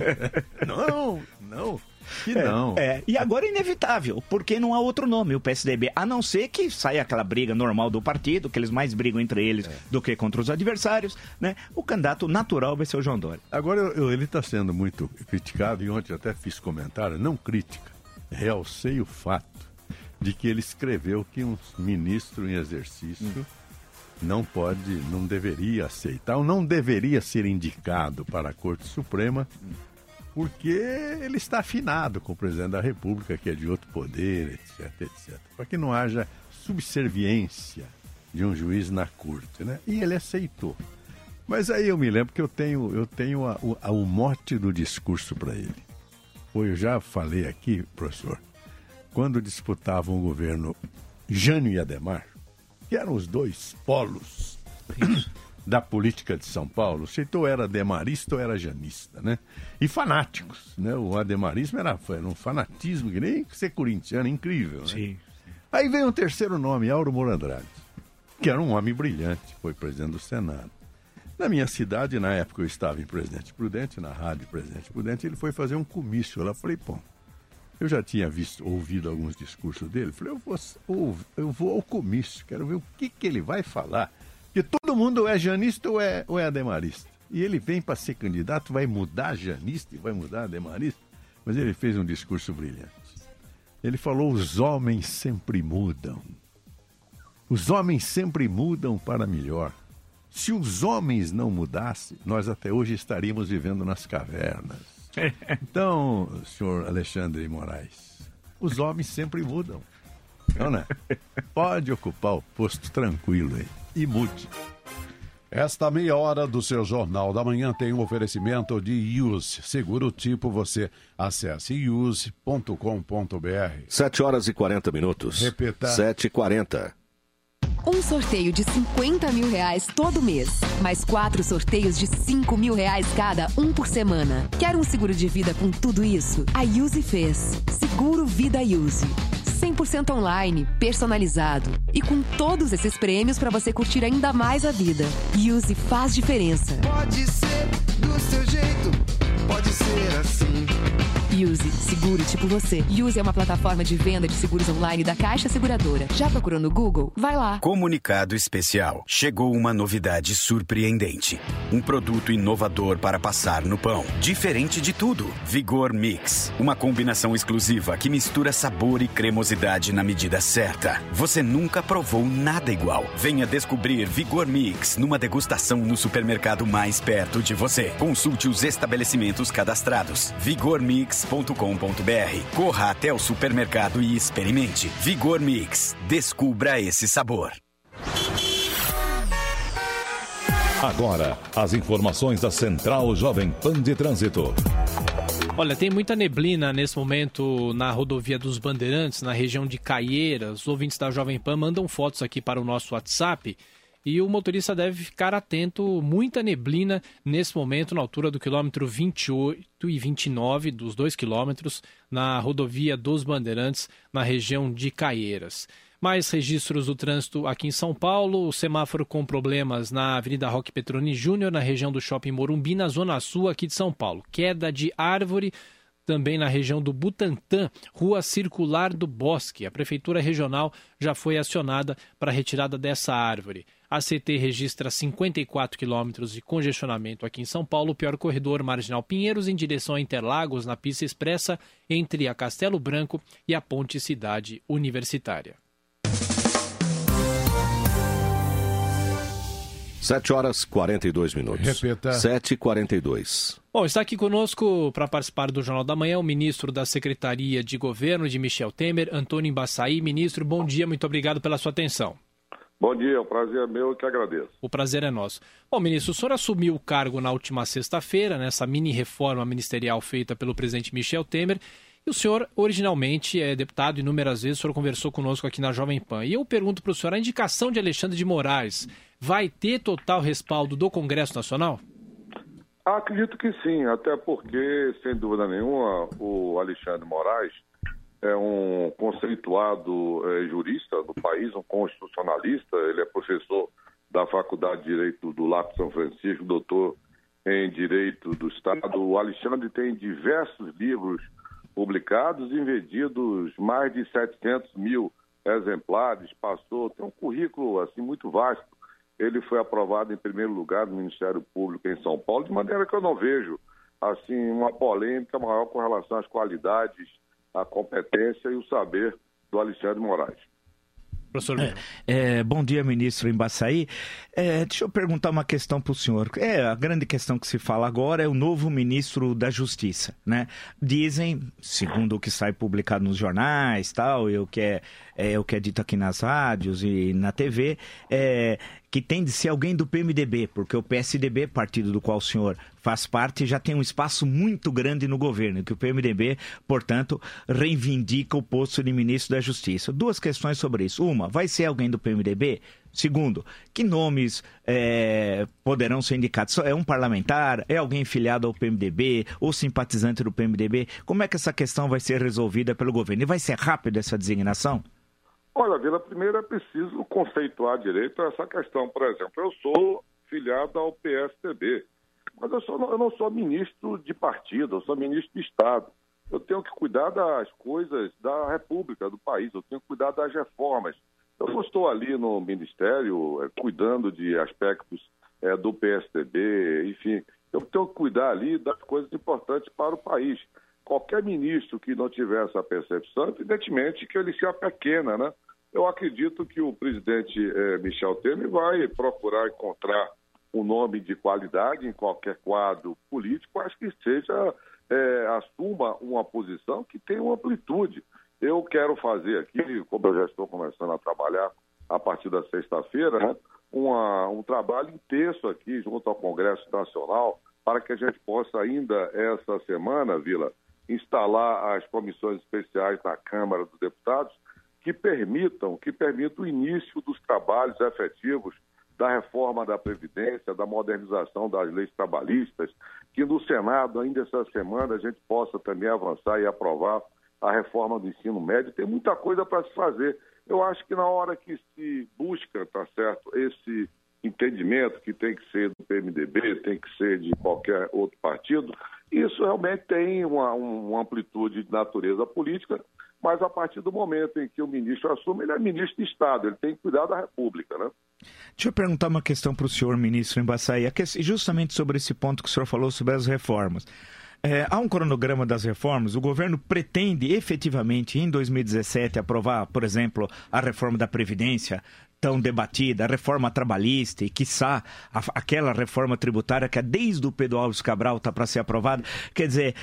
Não. Que não. E agora é inevitável, porque não há outro nome, o PSDB, a não ser que saia aquela briga normal do partido, que eles mais brigam entre eles do que contra os adversários, né? O candidato natural vai ser o João Dória. Agora, ele está sendo muito criticado, e ontem até fiz comentário, não crítica, realcei o fato de que ele escreveu que um ministro em exercício não deveria aceitar, ou não deveria ser indicado para a Corte Suprema, porque ele está afinado com o presidente da República, que é de outro poder, etc, etc. Para que não haja subserviência de um juiz na Corte, né? E ele aceitou. Mas aí eu me lembro que eu tenho o mote do discurso para ele. Eu já falei aqui, professor, quando disputavam o governo Jânio e Adhemar, que eram os dois polos da política de São Paulo, se ou era ademarista ou era janista, né? E fanáticos, né? O ademarismo era um fanatismo que nem ser corintiano, incrível, né? Sim. Aí veio um terceiro nome, Auro Moura Andrade, que era um homem brilhante, foi presidente do Senado. Na minha cidade, na época eu estava em Presidente Prudente, na rádio Presidente Prudente, ele foi fazer um comício lá. Falei, pô, eu já tinha ouvido alguns discursos dele. Falei, eu vou ao comício, quero ver o que ele vai falar. Porque todo mundo é janista ou é ademarista. E ele vem para ser candidato, vai mudar janista e vai mudar ademarista. Mas ele fez um discurso brilhante. Ele falou, os homens sempre mudam. Os homens sempre mudam para melhor. Se os homens não mudassem, nós até hoje estaríamos vivendo nas cavernas. Então, senhor Alexandre Moraes, os homens sempre mudam. Não, né? Pode ocupar o posto tranquilo aí e mude. Esta meia hora do seu Jornal da Manhã tem um oferecimento de Use. Seguro tipo você. Acesse use.com.br. 7h40. Repita. 7h40. Um sorteio de R$50 mil todo mês, mais 4 sorteios de R$5 mil cada, um por semana. Quer um seguro de vida com tudo isso? A Use fez. Seguro Vida Use. 100% online, personalizado e com todos esses prêmios para você curtir ainda mais a vida. Use faz diferença. Pode ser do seu jeito, pode ser assim. Use, seguro tipo você. Use é uma plataforma de venda de seguros online da Caixa Seguradora. Já procurou no Google? Vai lá. Comunicado especial. Chegou uma novidade surpreendente. Um produto inovador para passar no pão. Diferente de tudo. Vigor Mix. Uma combinação exclusiva que mistura sabor e cremosidade na medida certa. Você nunca provou nada igual. Venha descobrir Vigor Mix numa degustação no supermercado mais perto de você. Consulte os estabelecimentos cadastrados. vigormix.com.br. Corra até o supermercado e experimente. Vigor Mix. Descubra esse sabor. Agora, as informações da Central Jovem Pan de Trânsito. Olha, tem muita neblina nesse momento na rodovia dos Bandeirantes, na região de Caieiras. Os ouvintes da Jovem Pan mandam fotos aqui para o nosso WhatsApp. E o motorista deve ficar atento, muita neblina nesse momento na altura do quilômetro 28 e 29, dos 2 quilômetros, na rodovia dos Bandeirantes, na região de Caieiras. Mais registros do trânsito aqui em São Paulo, o semáforo com problemas na Avenida Roque Petroni Júnior, na região do Shopping Morumbi, na zona sul aqui de São Paulo. Queda de árvore também na região do Butantã, Rua Circular do Bosque. A Prefeitura Regional já foi acionada para a retirada dessa árvore. A CT registra 54 quilômetros de congestionamento aqui em São Paulo, o pior corredor Marginal Pinheiros em direção a Interlagos, na pista expressa entre a Castelo Branco e a Ponte Cidade Universitária. 7h42. Repita. 7h42. Bom, está aqui conosco para participar do Jornal da Manhã o ministro da Secretaria de Governo de Michel Temer, Antônio Embaçaí. Ministro, bom dia, muito obrigado pela sua atenção. Bom dia, o prazer é meu, eu que agradeço. O prazer é nosso. Bom, ministro, o senhor assumiu o cargo na última sexta-feira, nessa mini-reforma ministerial feita pelo presidente Michel Temer, e o senhor, originalmente, é deputado, inúmeras vezes o senhor conversou conosco aqui na Jovem Pan. E eu pergunto para o senhor, a indicação de Alexandre de Moraes vai ter total respaldo do Congresso Nacional? Acredito que sim, até porque, sem dúvida nenhuma, o Alexandre Moraes é um conceituado jurista do país, um constitucionalista, ele é professor da Faculdade de Direito do Lato São Francisco, doutor em Direito do Estado. O Alexandre tem diversos livros publicados e vendidos mais de 700 mil exemplares, tem um currículo assim muito vasto. Ele foi aprovado em primeiro lugar no Ministério Público em São Paulo, de maneira que eu não vejo assim uma polêmica maior com relação às qualidades, a competência e o saber do Alexandre de Moraes. Professor bom dia, ministro Embaçaí. Deixa eu perguntar uma questão para o senhor. A grande questão que se fala agora é o novo ministro da Justiça, né? Dizem, segundo o que sai publicado nos jornais, tal, e o que é dito aqui nas rádios e na TV, que tem de ser alguém do PMDB, porque o PSDB, partido do qual o senhor faz parte, já tem um espaço muito grande no governo, e que o PMDB, portanto, reivindica o posto de ministro da Justiça. Duas questões sobre isso. Uma, vai ser alguém do PMDB? Segundo, que nomes poderão ser indicados? É um parlamentar? É alguém filiado ao PMDB? Ou simpatizante do PMDB? Como é que essa questão vai ser resolvida pelo governo? E vai ser rápido essa designação? Olha, Vila, primeiro é preciso conceituar direito essa questão. Por exemplo, eu sou filiado ao PSDB, mas eu não sou ministro de partido, eu sou ministro de Estado. Eu tenho que cuidar das coisas da República, do país, eu tenho que cuidar das reformas. Eu não estou ali no Ministério cuidando de aspectos do PSDB, enfim. Eu tenho que cuidar ali das coisas importantes para o país. Qualquer ministro que não tiver essa percepção, evidentemente que ele se apequena, né? Eu acredito que o presidente Michel Temer vai procurar encontrar um nome de qualidade em qualquer quadro político, acho que assuma uma posição que tenha uma amplitude. Eu quero fazer aqui, como eu já estou começando a trabalhar a partir da sexta-feira, né, um trabalho intenso aqui junto ao Congresso Nacional para que a gente possa ainda essa semana, Vila, instalar as comissões especiais na Câmara dos Deputados que permitam o início dos trabalhos efetivos da reforma da Previdência, da modernização das leis trabalhistas, que no Senado ainda essa semana a gente possa também avançar e aprovar a reforma do ensino médio. Tem muita coisa para se fazer. Eu acho que na hora que se busca, tá certo, esse entendimento que tem que ser do PMDB, tem que ser de qualquer outro partido, isso realmente tem uma amplitude de natureza política, mas a partir do momento em que o ministro assume, ele é ministro de Estado, ele tem que cuidar da República, né? Deixa eu perguntar uma questão para o senhor, ministro Embaçaí, justamente sobre esse ponto que o senhor falou sobre as reformas. Há um cronograma das reformas, o governo pretende efetivamente em 2017 aprovar, por exemplo, a reforma da Previdência, tão debatida, a reforma trabalhista e, quiçá, aquela reforma tributária que desde o Pedro Álvares Cabral está para ser aprovada. Quer dizer,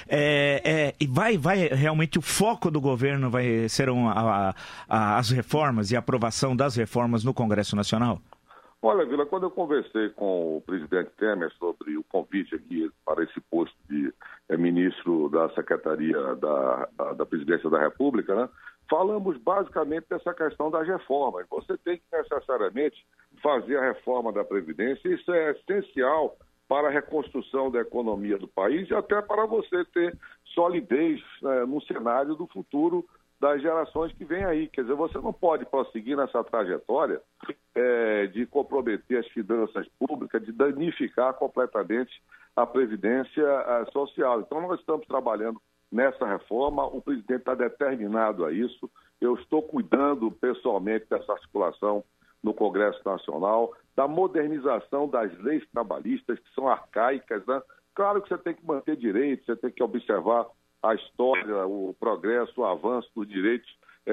vai realmente o foco do governo vai ser as reformas e a aprovação das reformas no Congresso Nacional? Olha, Vila, quando eu conversei com o presidente Temer sobre o convite aqui para esse posto de ministro da Secretaria da Presidência da República, né, falamos basicamente dessa questão das reformas. Você tem que necessariamente fazer a reforma da Previdência, isso é essencial para a reconstrução da economia do país e até para você ter solidez no cenário do futuro das gerações que vêm aí. Quer dizer, você não pode prosseguir nessa trajetória de comprometer as finanças públicas, de danificar completamente a previdência social. Então, nós estamos trabalhando nessa reforma, o presidente está determinado a isso, eu estou cuidando pessoalmente dessa articulação no Congresso Nacional, da modernização das leis trabalhistas, que são arcaicas, né? Claro que você tem que manter direitos, você tem que observar a história, o progresso, o avanço dos direitos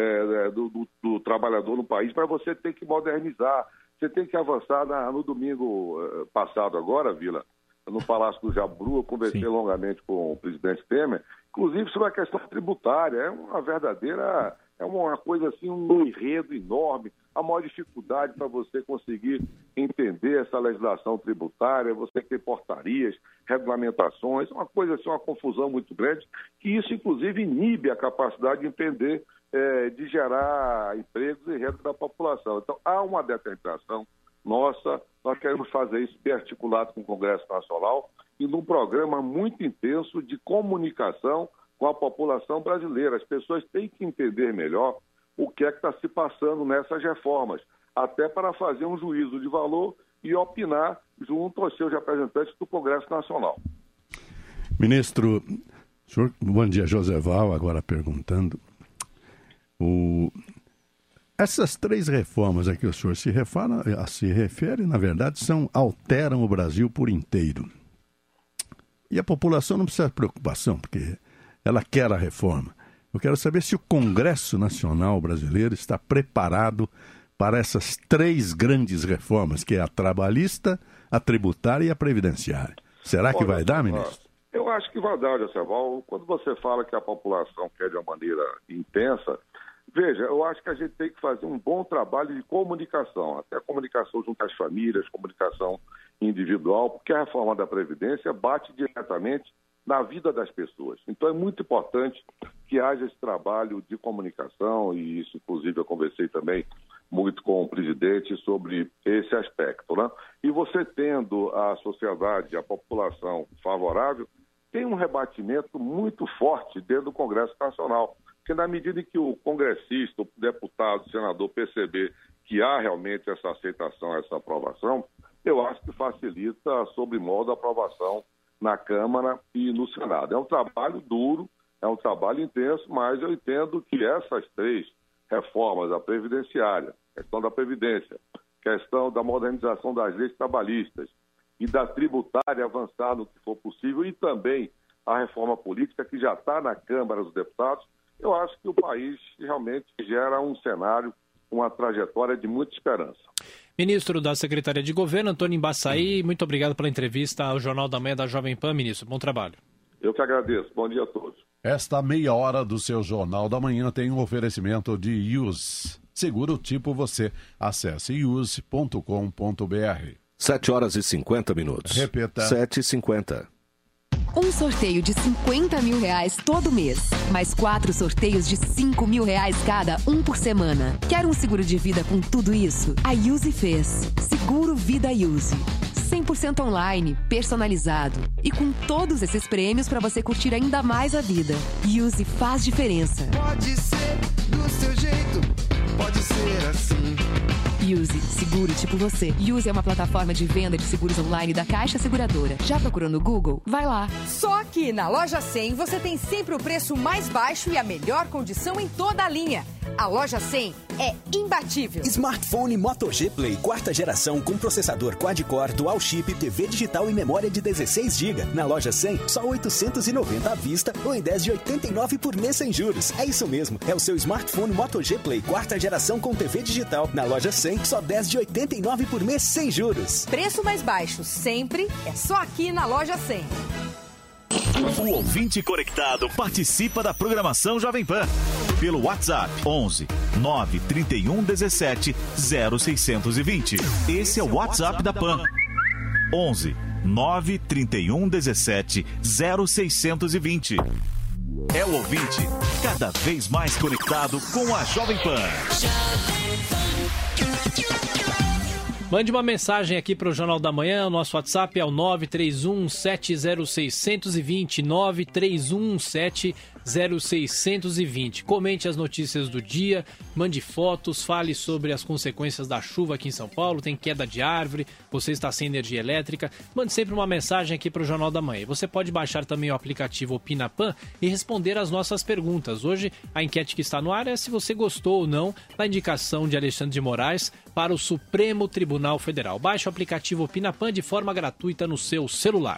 do trabalhador no país, mas você tem que modernizar, você tem que avançar. No domingo passado agora, Vila, no Palácio do Jaburu, eu conversei longamente com o presidente Temer, inclusive sobre a questão tributária. É uma verdadeira, uma coisa assim, um enredo enorme. A maior dificuldade para você conseguir entender essa legislação tributária, você ter portarias, regulamentações, uma coisa assim, uma confusão muito grande, que isso inclusive inibe a capacidade de entender, de gerar empregos e renda da população. Então, há uma determinação nossa, nós queremos fazer isso bem articulado com o Congresso Nacional e num programa muito intenso de comunicação com a população brasileira. As pessoas têm que entender melhor o que é que está se passando nessas reformas, até para fazer um juízo de valor e opinar junto aos seus representantes do Congresso Nacional. Ministro, senhor, bom dia, Joseval, agora perguntando. Essas três reformas a que o senhor se refere, na verdade, alteram o Brasil por inteiro. E a população não precisa de preocupação, porque ela quer a reforma. Eu quero saber se o Congresso Nacional Brasileiro está preparado para essas 3 grandes reformas, que é a trabalhista, a tributária e a previdenciária. Será que vai dar, ministro? Eu acho que vai dar, Jaceval. Quando você fala que a população quer de uma maneira intensa, veja, eu acho que a gente tem que fazer um bom trabalho de comunicação, até comunicação junto às famílias, comunicação individual, porque a reforma da Previdência bate diretamente na vida das pessoas. Então é muito importante que haja esse trabalho de comunicação, e isso, inclusive, eu conversei também muito com o presidente sobre esse aspecto, né? E você tendo a sociedade, a população favorável, tem um rebatimento muito forte dentro do Congresso Nacional, porque na medida em que o congressista, o deputado, o senador perceber que há realmente essa aceitação, essa aprovação, eu acho que facilita, sob modo, a aprovação na Câmara e no Senado. É um trabalho duro, é um trabalho intenso, mas eu entendo que essas 3 reformas, a previdenciária, questão da Previdência, questão da modernização das leis trabalhistas e da tributária, avançar no que for possível, e também a reforma política, que já está na Câmara dos Deputados, eu acho que o país realmente gera um cenário, uma trajetória de muita esperança. Ministro da Secretaria de Governo, Antônio Embaçaí, muito obrigado pela entrevista ao Jornal da Manhã da Jovem Pan, ministro. Bom trabalho. Eu que agradeço. Bom dia a todos. Esta meia hora do seu Jornal da Manhã tem um oferecimento de Use. Seguro tipo você. Acesse use.com.br. 7h50. Repita. 7h50. Um sorteio de R$50 mil todo mês. Mais 4 sorteios de R$5 mil cada, um por semana. Quer um seguro de vida com tudo isso? A Use fez. Seguro Vida Use. 100% online, personalizado. E com todos esses prêmios para você curtir ainda mais a vida. Use faz diferença. Pode ser do seu jeito, pode ser assim. Use, seguro tipo você. Use é uma plataforma de venda de seguros online da Caixa Seguradora. Já procurou no Google? Vai lá. Só aqui na Loja 100 você tem sempre o preço mais baixo e a melhor condição em toda a linha. A Loja 100 é imbatível. Smartphone Moto G Play 4ª geração com processador quad-core, dual chip, TV digital e memória de 16 GB. Na Loja 100, só 890 à vista ou em 10 de 89 por mês sem juros. É isso mesmo, é o seu smartphone Moto G Play 4ª geração com TV digital. Na Loja 100, só 10 de 89 por mês sem juros. Preço mais baixo sempre é só aqui na Loja 100. O ouvinte conectado participa da programação Jovem Pan pelo WhatsApp 11 931 17 0620. Esse é o WhatsApp da Pan. 11 931 17 0620. É o ouvinte cada vez mais conectado com a Jovem Pan. Mande uma mensagem aqui para o Jornal da Manhã. O nosso WhatsApp é o 931-70-620, 931-70-620. Comente as notícias do dia, mande fotos, fale sobre as consequências da chuva aqui em São Paulo. Tem queda de árvore, você está sem energia elétrica. Mande sempre uma mensagem aqui para o Jornal da Manhã. Você pode baixar também o aplicativo Opina Pan e responder as nossas perguntas. Hoje, a enquete que está no ar é se você gostou ou não da indicação de Alexandre de Moraes para o Supremo Tribunal Federal. Baixe o aplicativo Opina Pan de forma gratuita no seu celular.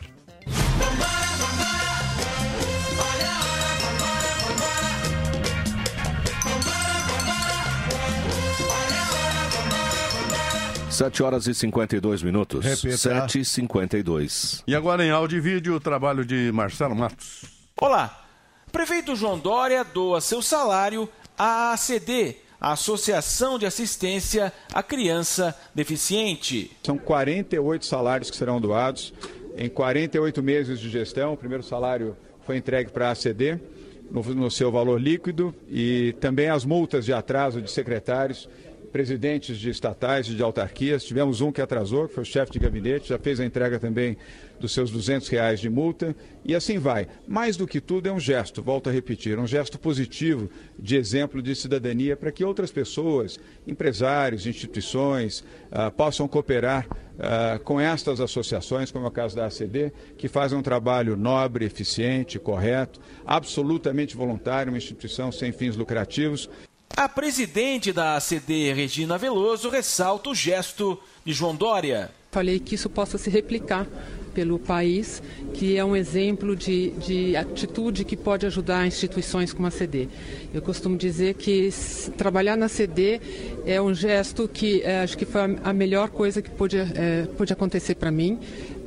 7h52. Repita. 7h52. E agora em áudio e vídeo, o trabalho de Marcelo Matos. Olá, prefeito João Dória doa seu salário à ACD, a Associação de Assistência à Criança Deficiente. São 48 salários que serão doados em 48 meses de gestão. O primeiro salário foi entregue para a ACD no seu valor líquido e também as multas de atraso de secretários, presidentes de estatais e de autarquias. Tivemos um que atrasou, que foi o chefe de gabinete, já fez a entrega também dos seus R$200 de multa e assim vai. Mais do que tudo é um gesto, volto a repetir, um gesto positivo de exemplo de cidadania para que outras pessoas, empresários, instituições, possam cooperar com estas associações, como é o caso da ACD, que fazem um trabalho nobre, eficiente, correto, absolutamente voluntário, uma instituição sem fins lucrativos. A presidente da ACD, Regina Veloso, ressalta o gesto de João Dória. Falei que isso possa se replicar pelo país, que é um exemplo de atitude que pode ajudar instituições como a CD. Eu costumo dizer que trabalhar na CD é um gesto que acho que foi a melhor coisa que pôde acontecer para mim.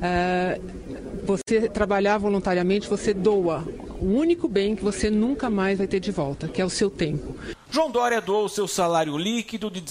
Você trabalhar voluntariamente, você doa o único bem que você nunca mais vai ter de volta, que é o seu tempo. João Dória doou seu salário líquido de R$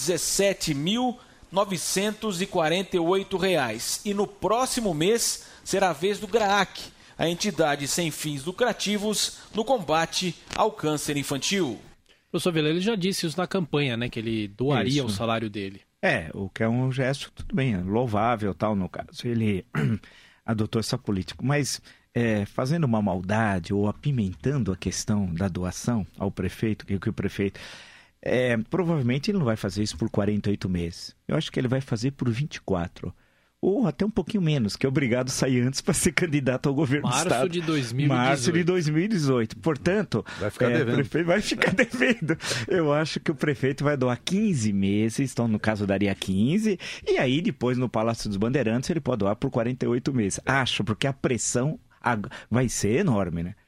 17.948 e no próximo mês será a vez do GRAAC, a entidade sem fins lucrativos no combate ao câncer infantil. Professor Vilela, ele já disse isso na campanha, né, que ele doaria o salário dele. O que é um gesto, tudo bem, louvável, tal, no caso. Ele adotou essa política, mas fazendo uma maldade ou apimentando a questão da doação ao prefeito, que o prefeito... provavelmente ele não vai fazer isso por 48 meses. Eu acho que ele vai fazer por 24. Ou até um pouquinho menos, que é obrigado a sair antes para ser candidato ao governo do Estado. Março de 2018. Portanto, vai ficar devendo. O prefeito vai ficar devendo. Eu acho que o prefeito vai doar 15 meses, então no caso daria 15, e aí depois no Palácio dos Bandeirantes ele pode doar por 48 meses. Acho, porque a pressão vai ser enorme, né?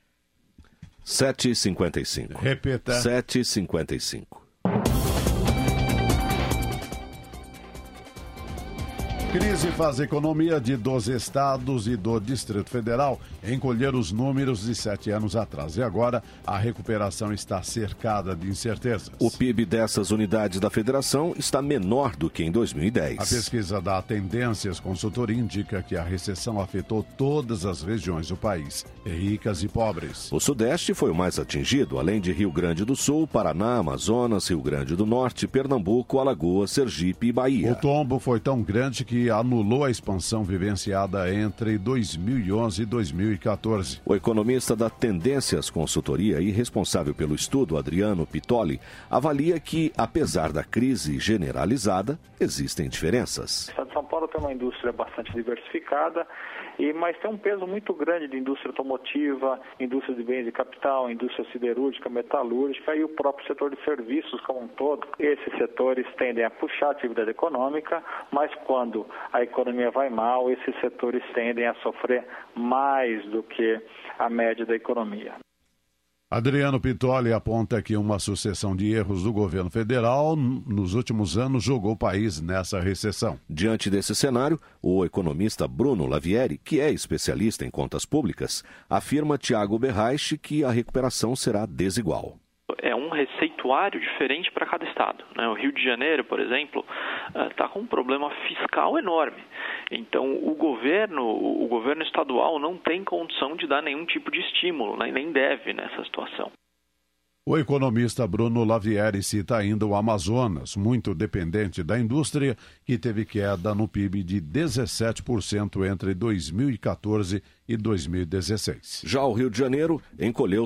7h55. Repita. 7h55. Crise faz a economia de 12 estados e do Distrito Federal encolher os números de 7 anos atrás. E agora a recuperação está cercada de incertezas. O PIB dessas unidades da federação está menor do que em 2010. A pesquisa da Tendências Consultoria indica que a recessão afetou todas as regiões do país, ricas e pobres. O Sudeste foi o mais atingido, além de Rio Grande do Sul, Paraná, Amazonas, Rio Grande do Norte, Pernambuco, Alagoas, Sergipe e Bahia. O tombo foi tão grande que anulou a expansão vivenciada entre 2011 e 2014. O economista da Tendências Consultoria e responsável pelo estudo, Adriano Pitoli, avalia que, apesar da crise generalizada, existem diferenças. O estado de São Paulo tem uma indústria bastante diversificada, mas tem um peso muito grande de indústria automotiva, indústria de bens de capital, indústria siderúrgica, metalúrgica e o próprio setor de serviços como um todo. Esses setores tendem a puxar a atividade econômica, mas quando a economia vai mal, esses setores tendem a sofrer mais do que a média da economia. Adriano Pitoli aponta que uma sucessão de erros do governo federal nos últimos anos jogou o país nessa recessão. Diante desse cenário, o economista Bruno Lavieri, que é especialista em contas públicas, afirma Tiago Berraich que a recuperação será desigual. É um receituário diferente para cada estado, né? O Rio de Janeiro, por exemplo, está com um problema fiscal enorme. Então, o governo estadual não tem condição de dar nenhum tipo de estímulo, né? Nem deve nessa situação. O economista Bruno Lavieri cita ainda o Amazonas, muito dependente da indústria, que teve queda no PIB de 17% entre 2014 e 2016. Já o Rio de Janeiro encolheu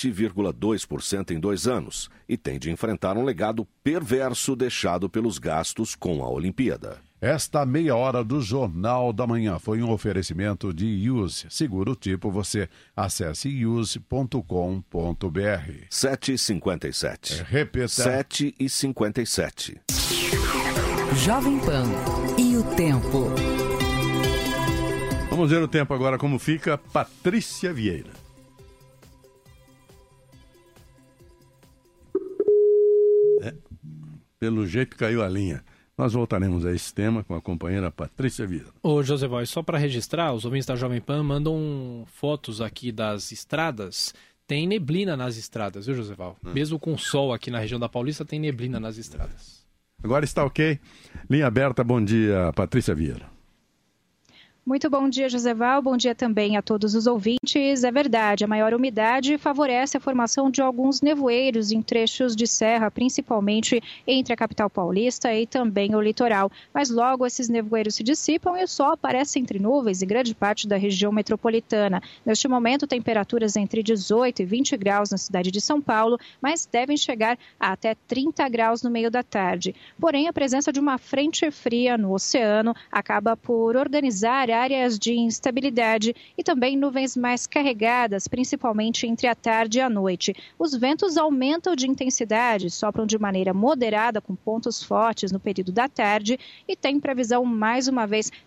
7,2% em 2 anos e tem de enfrentar um legado perverso deixado pelos gastos com a Olimpíada. Esta meia hora do Jornal da Manhã foi um oferecimento de Use. Seguro tipo, você acesse use.com.br. 7h57. Repita. 7h57. Jovem Pan e o tempo. Vamos ver o tempo agora como fica. Patrícia Vieira. Pelo jeito caiu a linha. Nós voltaremos a esse tema com a companheira Patrícia Vieira. Ô, Joseval, só para registrar, os ouvintes da Jovem Pan mandam fotos aqui das estradas. Tem neblina nas estradas, viu, Joseval? Mesmo com sol aqui na região da Paulista, tem neblina nas estradas. Agora está ok. Linha aberta, bom dia, Patrícia Vieira. Muito bom dia, Joseval. Bom dia também a todos os ouvintes. É verdade, a maior umidade favorece a formação de alguns nevoeiros em trechos de serra, principalmente entre a capital paulista e também o litoral. Mas logo esses nevoeiros se dissipam e o sol aparece entre nuvens em grande parte da região metropolitana. Neste momento, temperaturas entre 18 e 20 graus na cidade de São Paulo, mas devem chegar a até 30 graus no meio da tarde. Porém, a presença de uma frente fria no oceano acaba por organizar áreas de instabilidade e também nuvens mais carregadas, principalmente entre a tarde e a noite. Os ventos aumentam de intensidade, sopram de maneira moderada, com pontos fortes no período da tarde e tem previsão, mais uma vez,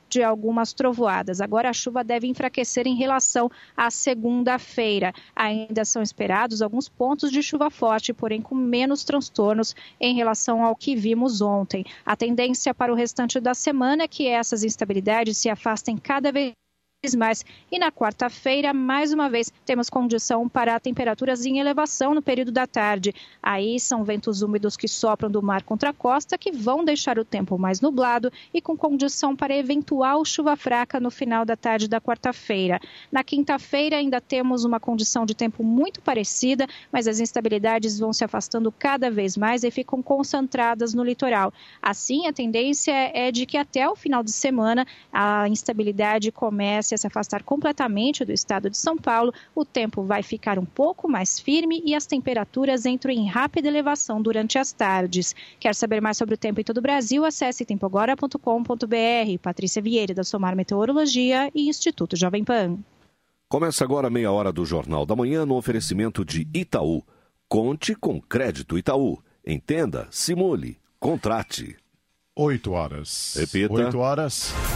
de algumas trovoadas. Agora a chuva deve enfraquecer em relação à segunda-feira. Ainda são esperados alguns pontos de chuva forte, porém com menos transtornos em relação ao que vimos ontem. A tendência para o restante da semana é que essas instabilidades se afastem cada vez mais. E na quarta-feira, mais uma vez, temos condição para temperaturas em elevação no período da tarde. Aí são ventos úmidos que sopram do mar contra a costa, que vão deixar o tempo mais nublado e com condição para eventual chuva fraca no final da tarde da quarta-feira. Na quinta-feira ainda temos uma condição de tempo muito parecida, mas as instabilidades vão se afastando cada vez mais e ficam concentradas no litoral. Assim, a tendência é de que até o final de semana a instabilidade comece a se afastar completamente do estado de São Paulo, o tempo vai ficar um pouco mais firme e as temperaturas entram em rápida elevação durante as tardes. Quer saber mais sobre o tempo em todo o Brasil? Acesse tempoagora.com.br. Patrícia Vieira, da Somar Meteorologia e Instituto Jovem Pan. Começa agora a meia hora do Jornal da Manhã no oferecimento de Itaú. Conte com crédito Itaú. Entenda, simule, contrate. 8 horas. Repita. 8 horas.